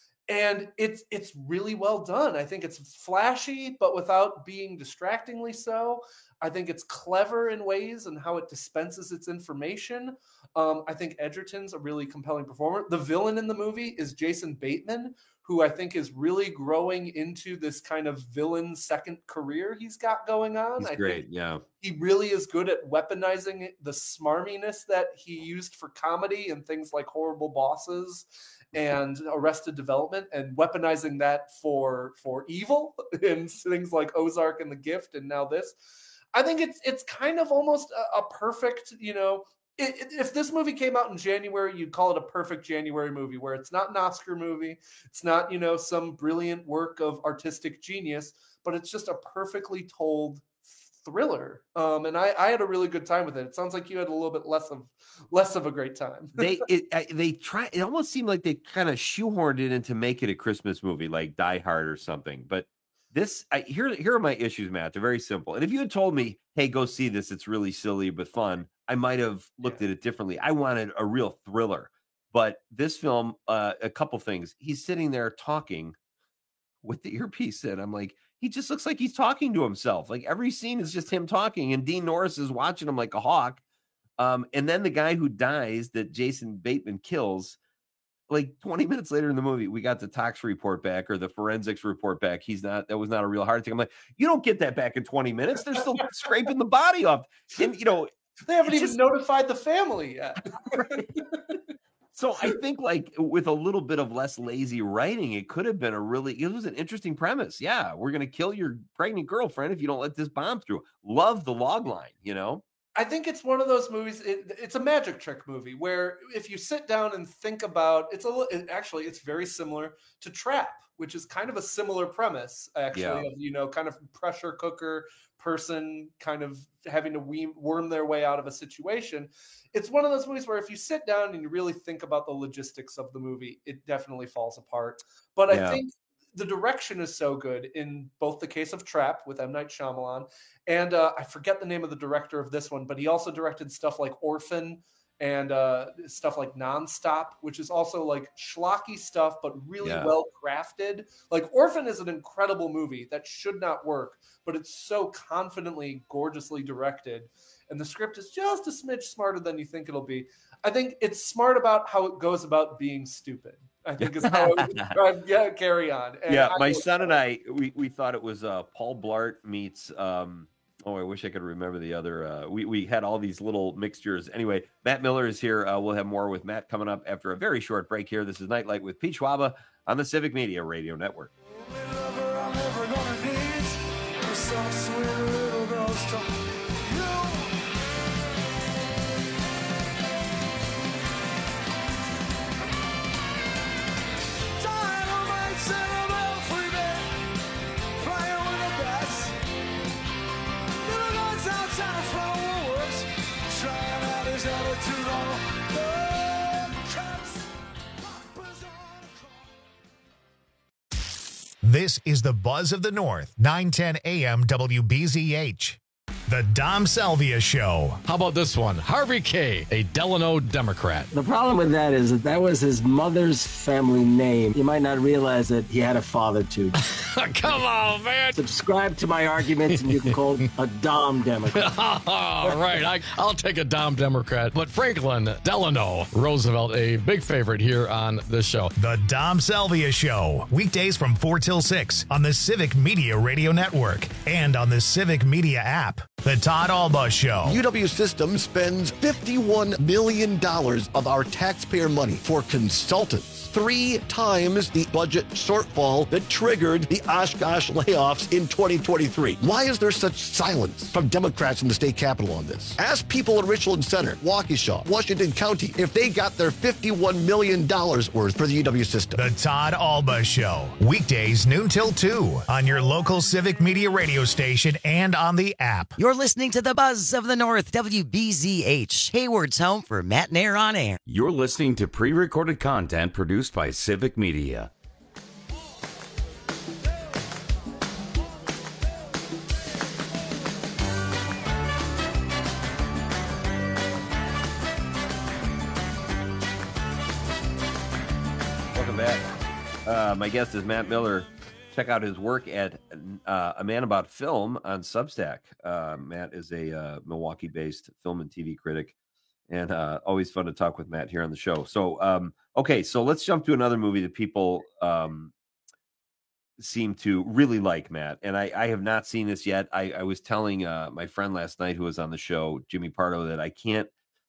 S6: And it's it's really well done. I think it's flashy, but without being distractingly so. I think it's clever in ways and how it dispenses its information. Um, I think Edgerton's a really compelling performer. The villain in the movie is Jason Bateman, who I think is really growing into this kind of villain second career he's got going on.
S9: He's
S6: I
S9: great.
S6: think
S9: Yeah.
S6: he really is good at weaponizing the smarminess that he used for comedy and things like Horrible Bosses and Arrested Development, and weaponizing that for for evil in things like Ozark and The Gift, and now this. I think it's it's kind of almost a, a perfect, you know, it, it- if this movie came out in January, you'd call it a perfect January movie, where it's not an Oscar movie, it's not, you know, some brilliant work of artistic genius, but it's just a perfectly told thriller. Um, and I, I had a really good time with it. It sounds like you had a little bit less of less of a great time.
S9: they it, I- they try. It almost seemed like they kind of shoehorned it in to make it a Christmas movie, like Die Hard or something. But this, I, here, here are my issues, Matt. They're very simple. And if you had told me, "Hey, go see this. It's really silly but fun," I might have looked at it differently. I wanted a real thriller. But this film, uh, a couple things. He's sitting there talking with the earpiece in. I'm like, he just looks like he's talking to himself. Like every scene is just him talking, and Dean Norris is watching him like a hawk. Um, and then the guy who dies that Jason Bateman kills, like twenty minutes later in the movie, we got the tox report back or the forensics report back. He's not, that was not a real heart attack. I'm like, you don't get that back in twenty minutes. They're still scraping the body off. And, you know,
S6: They haven't
S9: it
S6: even
S9: just-
S6: notified the family yet.
S9: So I think like with a little bit of less lazy writing, it could have been a really, it was an interesting premise. Yeah, we're going to kill your pregnant girlfriend if you don't let this bomb through. Love the log line, you know?
S6: I think it's one of those movies. It, it's a magic trick movie where if you sit down and think about, it's a li- it, actually it's very similar to Trap, which is kind of a similar premise. Actually,
S9: Yeah.
S6: of, you know, kind of pressure cooker person, kind of having to we- worm their way out of a situation. It's one of those movies where if you sit down and you really think about the logistics of the movie, it definitely falls apart. But
S9: Yeah.
S6: I think the direction is so good in both the case of Trap with M. Night Shyamalan, and uh, I forget the name of the director of this one, but he also directed stuff like Orphan and uh, stuff like Nonstop, which is also like schlocky stuff, but really
S9: Yeah.
S6: well crafted. Like Orphan is an incredible movie that should not work, but it's so confidently, gorgeously directed. And the script is just a smidge smarter than you think it'll be. I think it's smart about how it goes about being stupid, I think is how I would describe yeah, Carry On. And
S9: yeah,
S6: I
S9: my
S6: really-
S9: son and I, we, we thought it was uh, Paul Blart meets um, Oh, I wish I could remember the other. Uh, we, we had all these little mixtures. Anyway, Matt Miller is here. Uh, we'll have more with Matt coming up after a very short break here. This is Nightlight with Pete Schwaba on the Civic Media Radio Network.
S2: This is the Buzz of the North, nine ten A M W B Z H. The Dom Salvia Show.
S7: How about this one? Harvey K., a Delano Democrat.
S8: The problem with that is that that was his mother's family name. You might not realize that he had a father, too.
S7: Come on, man.
S8: Subscribe to my arguments and you can call him a Dom Democrat.
S7: All right, I, I'll take a Dom Democrat. But Franklin Delano Roosevelt, a big favorite here on this show.
S2: The Dom Salvia Show. Weekdays from four till six on the Civic Media Radio Network and on the Civic Media app. The Todd Alba Show.
S1: U W Systems spends fifty-one million dollars of our taxpayer money for consultants. Three times the budget shortfall that triggered the Oshkosh layoffs in twenty twenty-three. Why is there such silence from Democrats in the state capitol on this? Ask people in Richland Center, Waukesha, Washington County, if they got their fifty-one million dollars worth for the U W system.
S2: The Todd Alba Show. Weekdays noon till two on your local Civic Media radio station and on the app.
S10: You're listening to the Buzz of the North, W B Z H, Hayward's home for Matt and Air on Air.
S4: You're listening to pre-recorded content produced by Civic Media.
S9: Welcome back. Uh, my guest is Matt Miller. Check out his work at uh, A Man About Film on Substack. Uh, Matt is a uh, Milwaukee-based film and T V critic, and uh, always fun to talk with Matt here on the show. So, um, okay, so let's jump to another movie that people um, seem to really like, Matt. And I, I have not seen this yet. I, I was telling uh, my friend last night who was on the show, Jimmy Pardo, that I can't,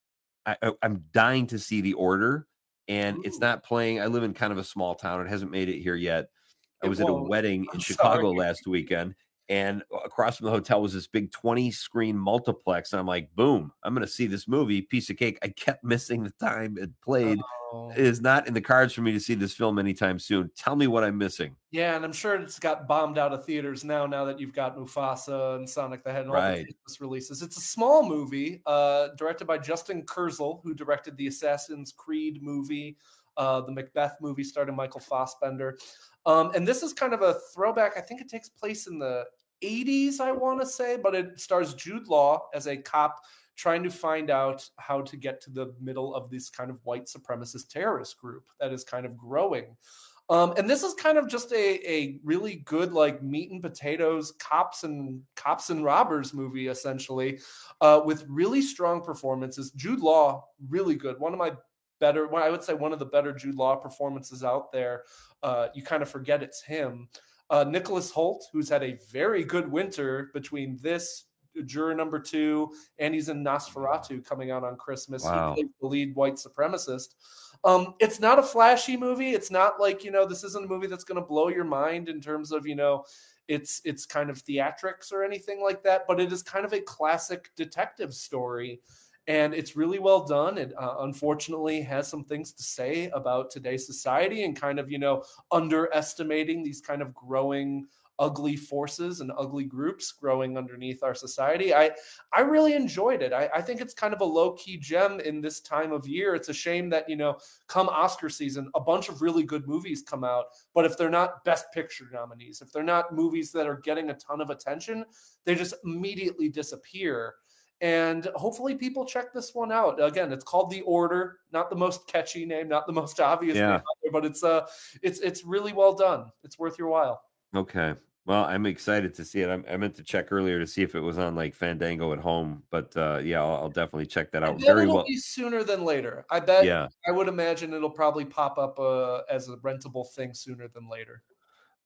S9: I, I'm dying to see The Order, and Ooh. It's not playing. I live in kind of a small town. It hasn't made it here yet. I was at a wedding in Chicago last weekend, and across from the hotel was this big twenty screen multiplex. And I'm like, boom, I'm going to see this movie, piece of cake. I kept missing the time it played. Oh. It is not in the cards for me to see this film anytime soon. Tell me what I'm missing.
S6: Yeah, and I'm sure it's got bombed out of theaters now, now that you've got Mufasa and Sonic the Hedgehog and all
S9: right.
S6: the Christmas releases. It's a small movie uh, directed by Justin Kurzel, who directed the Assassin's Creed movie, uh, the Macbeth movie starring Michael Fassbender. Um, and this is kind of a throwback. I think it takes place in the eighties, I want to say, but it stars Jude Law as a cop trying to find out how to get to the middle of this kind of white supremacist terrorist group that is kind of growing. Um, and this is kind of just a, a really good, like, meat and potatoes cops and cops and robbers movie, essentially, uh, with really strong performances. Jude Law, really good. One of my better, well, I would say one of the better Jude Law performances out there. Uh, you kind of forget it's him. Uh, Nicholas Hoult, who's had a very good winter between this, Juror Number Two, and he's in Nosferatu coming out on Christmas.
S9: Wow.
S6: He plays the lead white supremacist. Um, it's not a flashy movie. It's not like, you know, this isn't a movie that's going to blow your mind in terms of, you know, it's it's kind of theatrics or anything like that, but it is kind of a classic detective story. And it's really well done. It uh, unfortunately has some things to say about today's society and kind of, you know, underestimating these kind of growing ugly forces and ugly groups growing underneath our society. I, I really enjoyed it. I, I think it's kind of a low-key gem in this time of year. It's a shame that, you know, come Oscar season, a bunch of really good movies come out, but if they're not Best Picture nominees, if they're not movies that are getting a ton of attention, they just immediately disappear. And hopefully people check this one out. Again, it's called The Order, not the most catchy name, not the most obvious
S9: yeah.
S6: name out there, but it's uh, it's it's really well done. It's worth your while.
S9: Okay. Well, I'm excited to see it. I'm, I meant to check earlier to see if it was on like Fandango at home, but uh, yeah, I'll, I'll definitely check that out.
S6: I bet
S9: Very
S6: it'll
S9: well.
S6: be sooner than later. I bet.
S9: Yeah.
S6: I would imagine it'll probably pop up uh, as a rentable thing sooner than later.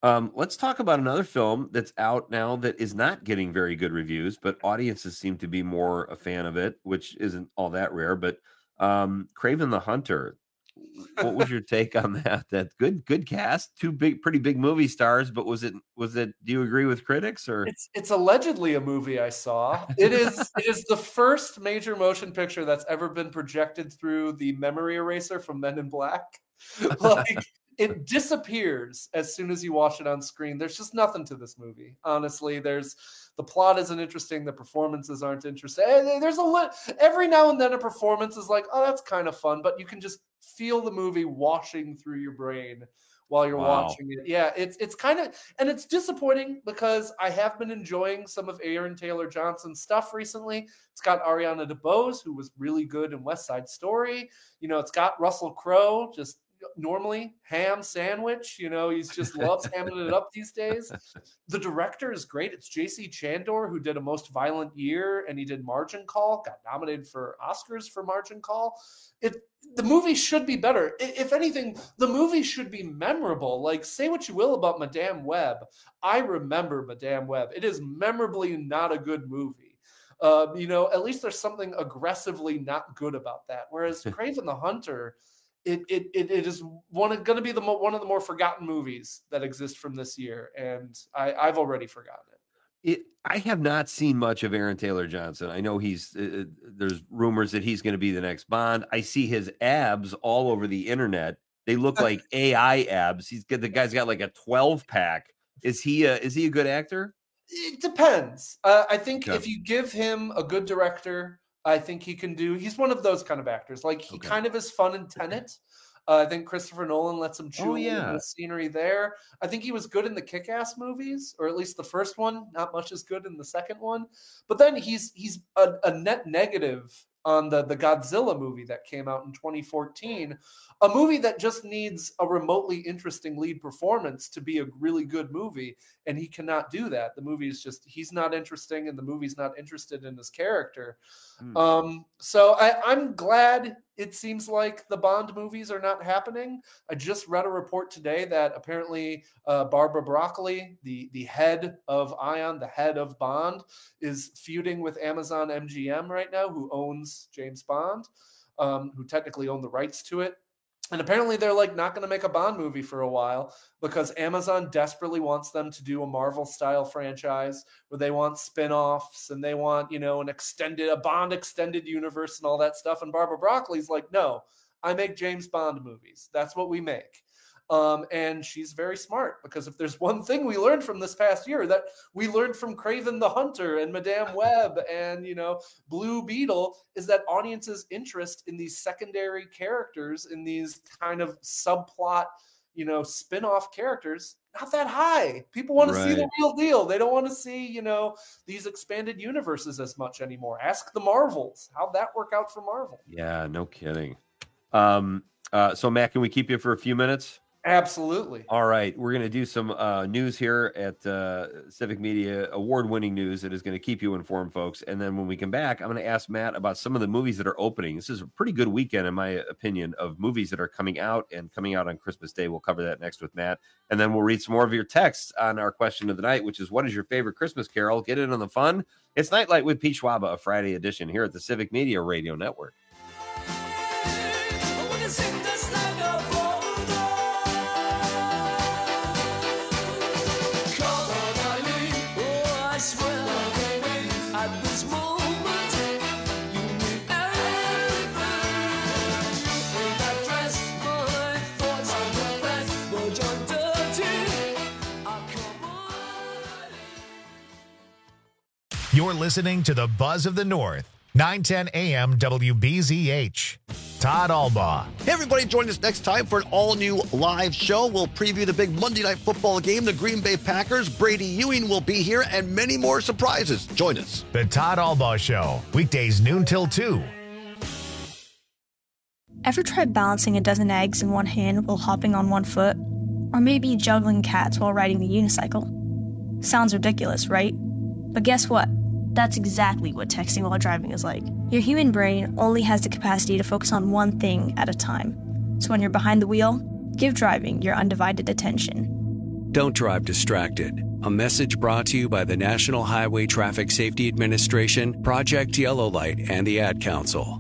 S9: Um, let's talk about another film that's out now that is not getting very good reviews, but audiences seem to be more a fan of it, which isn't all that rare. But um, Kraven the Hunter, what was your take on that? That good, good cast, two big, pretty big movie stars. But was it, was it? Do you agree with critics or?
S6: It's it's allegedly a movie I saw. It is it is the first major motion picture that's ever been projected through the memory eraser from Men in Black. Like. It disappears as soon as you watch it on screen. There's just nothing to this movie. Honestly, there's the plot isn't interesting. The performances aren't interesting. There's a li- every now and then a performance is like, oh, that's kind of fun, but you can just feel the movie washing through your brain while you're
S9: Wow.
S6: watching it. Yeah, it's it's kind of, and it's disappointing because I have been enjoying some of Aaron Taylor Johnson's stuff recently. It's got Ariana DeBose, who was really good in West Side Story. You know, it's got Russell Crowe, just normally ham sandwich, you know, he's just loves hamming it up these days. The director is great. It's J C Chandor, who did A Most Violent Year, and he did Margin Call, got nominated for Oscars for Margin Call. It the movie should be better. I- If anything, the movie should be memorable. Like, say what you will about Madame Web. I remember Madame Web. It is memorably not a good movie. Uh, you know, at least there's something aggressively not good about that. Whereas Kraven the Hunter, It it it, it is one going to be the mo- one of the more forgotten movies that exist from this year, and I, I've already forgotten it.
S9: It, I have not seen much of Aaron Taylor Johnson. I know he's uh, there's rumors that he's going to be the next Bond. I see his abs all over the internet. They look like A I abs. He's got the guy's got like a twelve pack. Is he a, is he a good actor?
S6: It depends. Uh, I think
S9: Okay.
S6: if you give him a good director, I think he can do. He's one of those kind of actors. Like he
S9: Okay.
S6: kind of is fun in Tenet. Uh, I think Christopher Nolan lets him chew
S9: Oh, yeah.
S6: the scenery there. I think he was good in the Kick-Ass movies, or at least the first one. Not much as good in the second one. But then he's he's a, a net negative on the, the Godzilla movie that came out in twenty fourteen, a movie that just needs a remotely interesting lead performance to be a really good movie, and he cannot do that. The movie is just, he's not interesting, and the movie's not interested in his character.
S9: Hmm.
S6: Um, so I, I'm glad it seems like the Bond movies are not happening. I just read a report today that apparently uh, Barbara Broccoli, the, the head of Ion, the head of Bond, is feuding with Amazon M G M right now, who owns James Bond, um, who technically own the rights to it. And apparently they're like not going to make a Bond movie for a while because Amazon desperately wants them to do a Marvel style franchise where they want spin-offs and they want, you know, an extended, a Bond extended universe and all that stuff. And Barbara Broccoli's like, no, I make James Bond movies. That's what we make. Um, and she's very smart because if there's one thing we learned from this past year that we learned from Kraven the Hunter and Madame Web and, you know, Blue Beetle is that audiences' interest in these secondary characters, in these kind of subplot, you know, spin-off characters, not that high. People want to see the
S9: Right.
S6: real deal. They don't want to see, you know, these expanded universes as much anymore. Ask the Marvels. How'd that work out for Marvel?
S9: Yeah, no kidding. Um, uh, so Matt, can we keep you for a few minutes?
S6: Absolutely.
S9: All right, we're going to do some uh, news here at uh, Civic Media, award-winning news that is going to keep you informed, folks. And then when we come back, I'm going to ask Matt about some of the movies that are opening. This is a pretty good weekend, in my opinion, of movies that are coming out and coming out on Christmas Day. We'll cover that next with Matt. And then we'll read some more of your texts on our question of the night, which is, what is your favorite Christmas carol? Get in on the fun. It's Nightlight with Pete Schwab, a Friday edition here at the Civic Media Radio Network.
S2: You're listening to the Buzz of the North, nine ten A M W B Z H. Todd Albaugh.
S1: Hey, everybody, join us next time for an all-new live show. We'll preview the big Monday Night Football game, the Green Bay Packers. Brady Ewing will be here, and many more surprises. Join us.
S2: The Todd Albaugh Show, weekdays noon till two.
S11: Ever tried balancing a dozen eggs in one hand while hopping on one foot? Or maybe juggling cats while riding the unicycle? Sounds ridiculous, right? But guess what? That's exactly what texting while driving is like. Your human brain only has the capacity to focus on one thing at a time. So when you're behind the wheel, give driving your undivided attention.
S12: Don't drive distracted. A message brought to you by the National Highway Traffic Safety Administration, Project Yellow Light, and the Ad Council.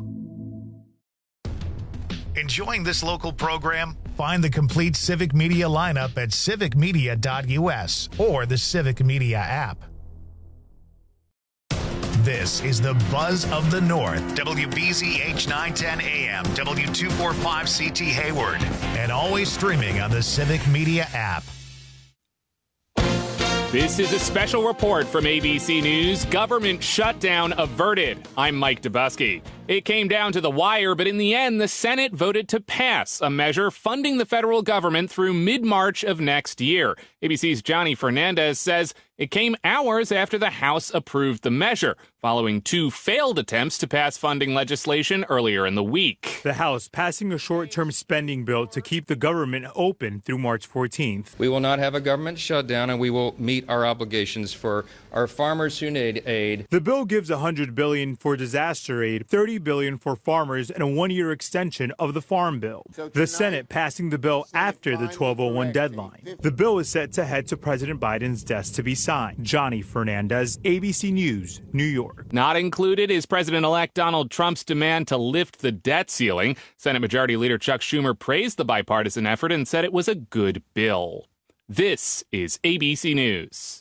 S2: Enjoying this local program? Find the complete Civic Media lineup at civic media dot u s or the Civic Media app. This is the Buzz of the North, W B Z H nine ten A M, W two forty-five C T Hayward, and always streaming on the Civic Media app.
S13: This is a special report from A B C News. Government shutdown averted. I'm Mike Dubusky. It came down to the wire, but in the end, the Senate voted to pass a measure funding the federal government through mid-March of next year. A B C's Johnny Fernandez says it came hours after the House approved the measure, following two failed attempts to pass funding legislation earlier in the week.
S14: The House passing a short-term spending bill to keep the government open through March fourteenth.
S16: We will not have a government shutdown, and we will meet our obligations for our farmers who need aid.
S14: The bill gives one hundred billion dollars for disaster aid, thirty billion dollars for farmers, and a one-year extension of the Farm Bill. So the Senate passing the bill after the twelve oh one deadline. The bill is set to head to President Biden's desk to be signed. Johnny Fernandez, A B C News, New York.
S13: Not included is President-elect Donald Trump's demand to lift the debt ceiling. Senate Majority Leader Chuck Schumer praised the bipartisan effort and said it was a good bill. This is A B C News.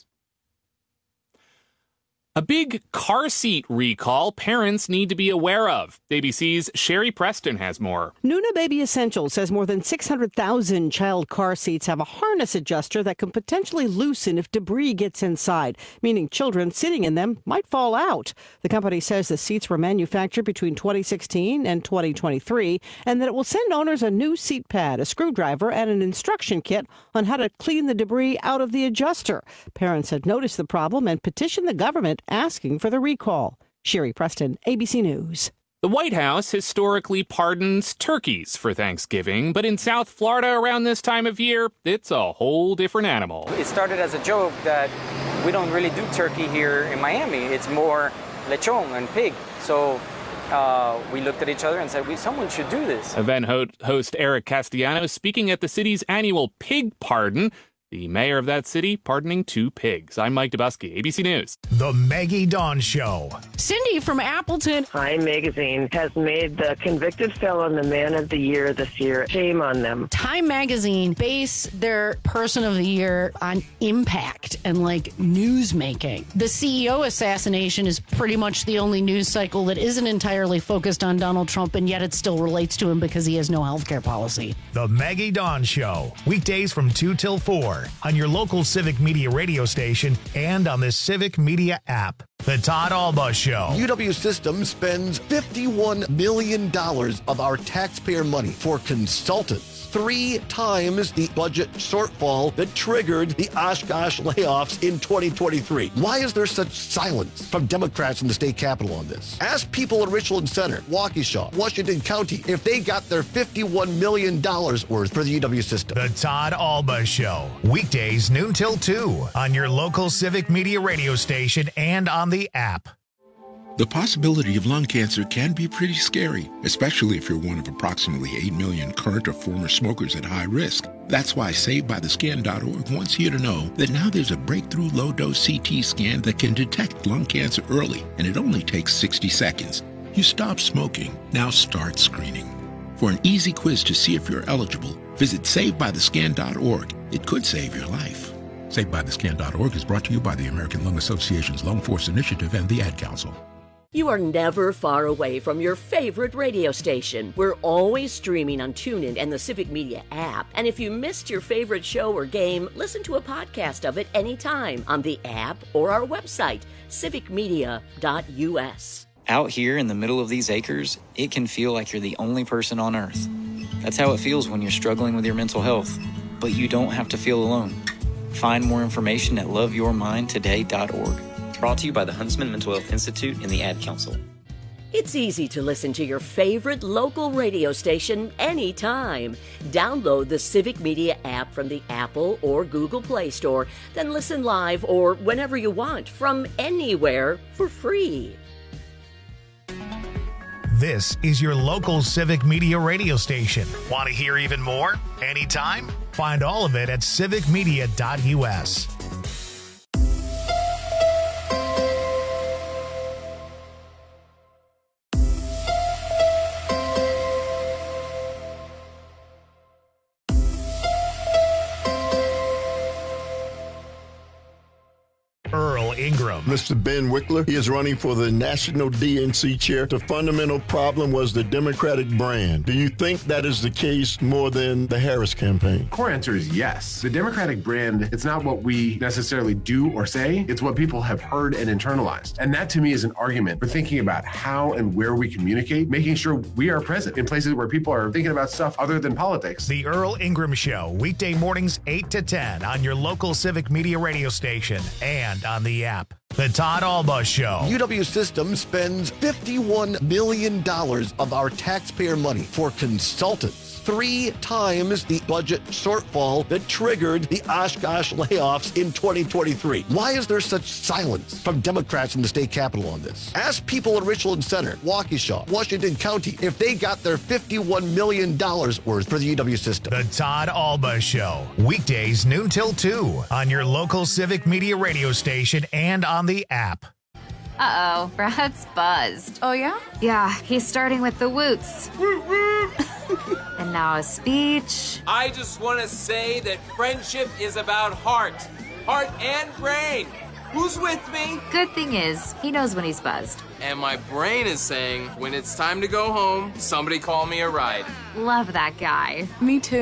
S13: A big car seat recall parents need to be aware of. A B C's Sherry Preston has more.
S17: Nuna Baby Essentials says more than six hundred thousand child car seats have a harness adjuster that can potentially loosen if debris gets inside, meaning children sitting in them might fall out. The company says the seats were manufactured between twenty sixteen and twenty twenty-three, and that it will send owners a new seat pad, a screwdriver, and an instruction kit on how to clean the debris out of the adjuster. Parents had noticed the problem and petitioned the government asking for the recall. Sherry Preston, A B C News.
S13: The White House historically pardons turkeys for Thanksgiving, but in South Florida around this time of year, it's a whole different animal.
S18: It started as a joke that we don't really do turkey here in Miami. It's more lechon and pig. So uh, we looked at each other and said, we, someone should do this.
S13: Event ho- host Eric Castellanos speaking at the city's annual pig pardon. The mayor of that city pardoning two pigs. I'm Mike Dubusky, A B C News.
S2: The Maggie Dawn Show.
S19: Cindy from Appleton.
S20: Time Magazine has made the convicted felon the man of the year this year. Shame on them.
S19: Time Magazine base their person of the year on impact and like news making. The C E O assassination is pretty much the only news cycle that isn't entirely focused on Donald Trump, and yet it still relates to him because he has no health care policy.
S2: The Maggie Dawn Show. Weekdays from two till four. On your local Civic Media radio station and on the Civic Media app. The Todd Alba Show.
S1: U W Systems spends fifty-one million dollars of our taxpayer money for consultants. Three times the budget shortfall that triggered the Oshkosh layoffs in twenty twenty-three. Why is there such silence from Democrats in the state capitol on this? Ask people in Richland Center, Waukesha, Washington County if they got their fifty-one million dollars worth for the U W system.
S2: The Todd Alba Show. Weekdays noon till two on your local Civic Media radio station and on the app.
S21: The possibility of lung cancer can be pretty scary, especially if you're one of approximately eight million current or former smokers at high risk. That's why Saved By The Scan dot org wants you to know that now there's a breakthrough low-dose C T scan that can detect lung cancer early, and it only takes sixty seconds. You stop smoking, now start screening. For an easy quiz to see if you're eligible, visit Saved By The Scan dot org. It could save your life. Saved By The Scan dot org is brought to you by the American Lung Association's Lung Force Initiative and the Ad Council.
S22: You are never far away from your favorite radio station. We're always streaming on TuneIn and the Civic Media app. And if you missed your favorite show or game, listen to a podcast of it anytime on the app or our website, civic media dot u s.
S23: Out here in the middle of these acres, it can feel like you're the only person on Earth. That's how it feels when you're struggling with your mental health. But you don't have to feel alone. Find more information at love your mind today dot org. Brought to you by the Huntsman Mental Health Institute and the Ad Council.
S22: It's easy to listen to your favorite local radio station anytime. Download the Civic Media app from the Apple or Google Play Store, then listen live or whenever you want from anywhere for free.
S2: This is your local Civic Media radio station. Want to hear even more? Anytime? Find all of it at civic media dot u s. Earl Ingram.
S3: Mister Ben Wickler, he is running for the National D N C chair. The fundamental problem was the Democratic brand. Do you think that is the case more than the Harris campaign?
S5: Core answer is yes. The Democratic brand, it's not what we necessarily do or say, it's what people have heard and internalized. And that to me is an argument for thinking about how and where we communicate, making sure we are present in places where people are thinking about stuff other than politics.
S2: The Earl Ingram Show, weekday mornings eight to ten on your local Civic Media radio station and on the app. The Todd Alba Show.
S1: U W System spends fifty-one million dollars of our taxpayer money for consultants. Three times the budget shortfall that triggered the Oshkosh layoffs in twenty twenty-three. Why is there such silence from Democrats in the state capitol on this? Ask people in Richland Center, Waukesha, Washington County if they got their fifty-one million dollars worth for the U W System.
S2: The Todd Alba Show. Weekdays noon till two on your local Civic Media radio station and on the app.
S15: Uh-oh, Brad's buzzed. Oh, yeah? Yeah, he's starting with the woots. And now a speech.
S24: I just want to say that friendship is about heart. Heart and brain. Who's with me?
S15: Good thing is, he knows when he's buzzed.
S24: And my brain is saying, when it's time to go home, somebody call me a ride.
S15: Love that guy. Me too.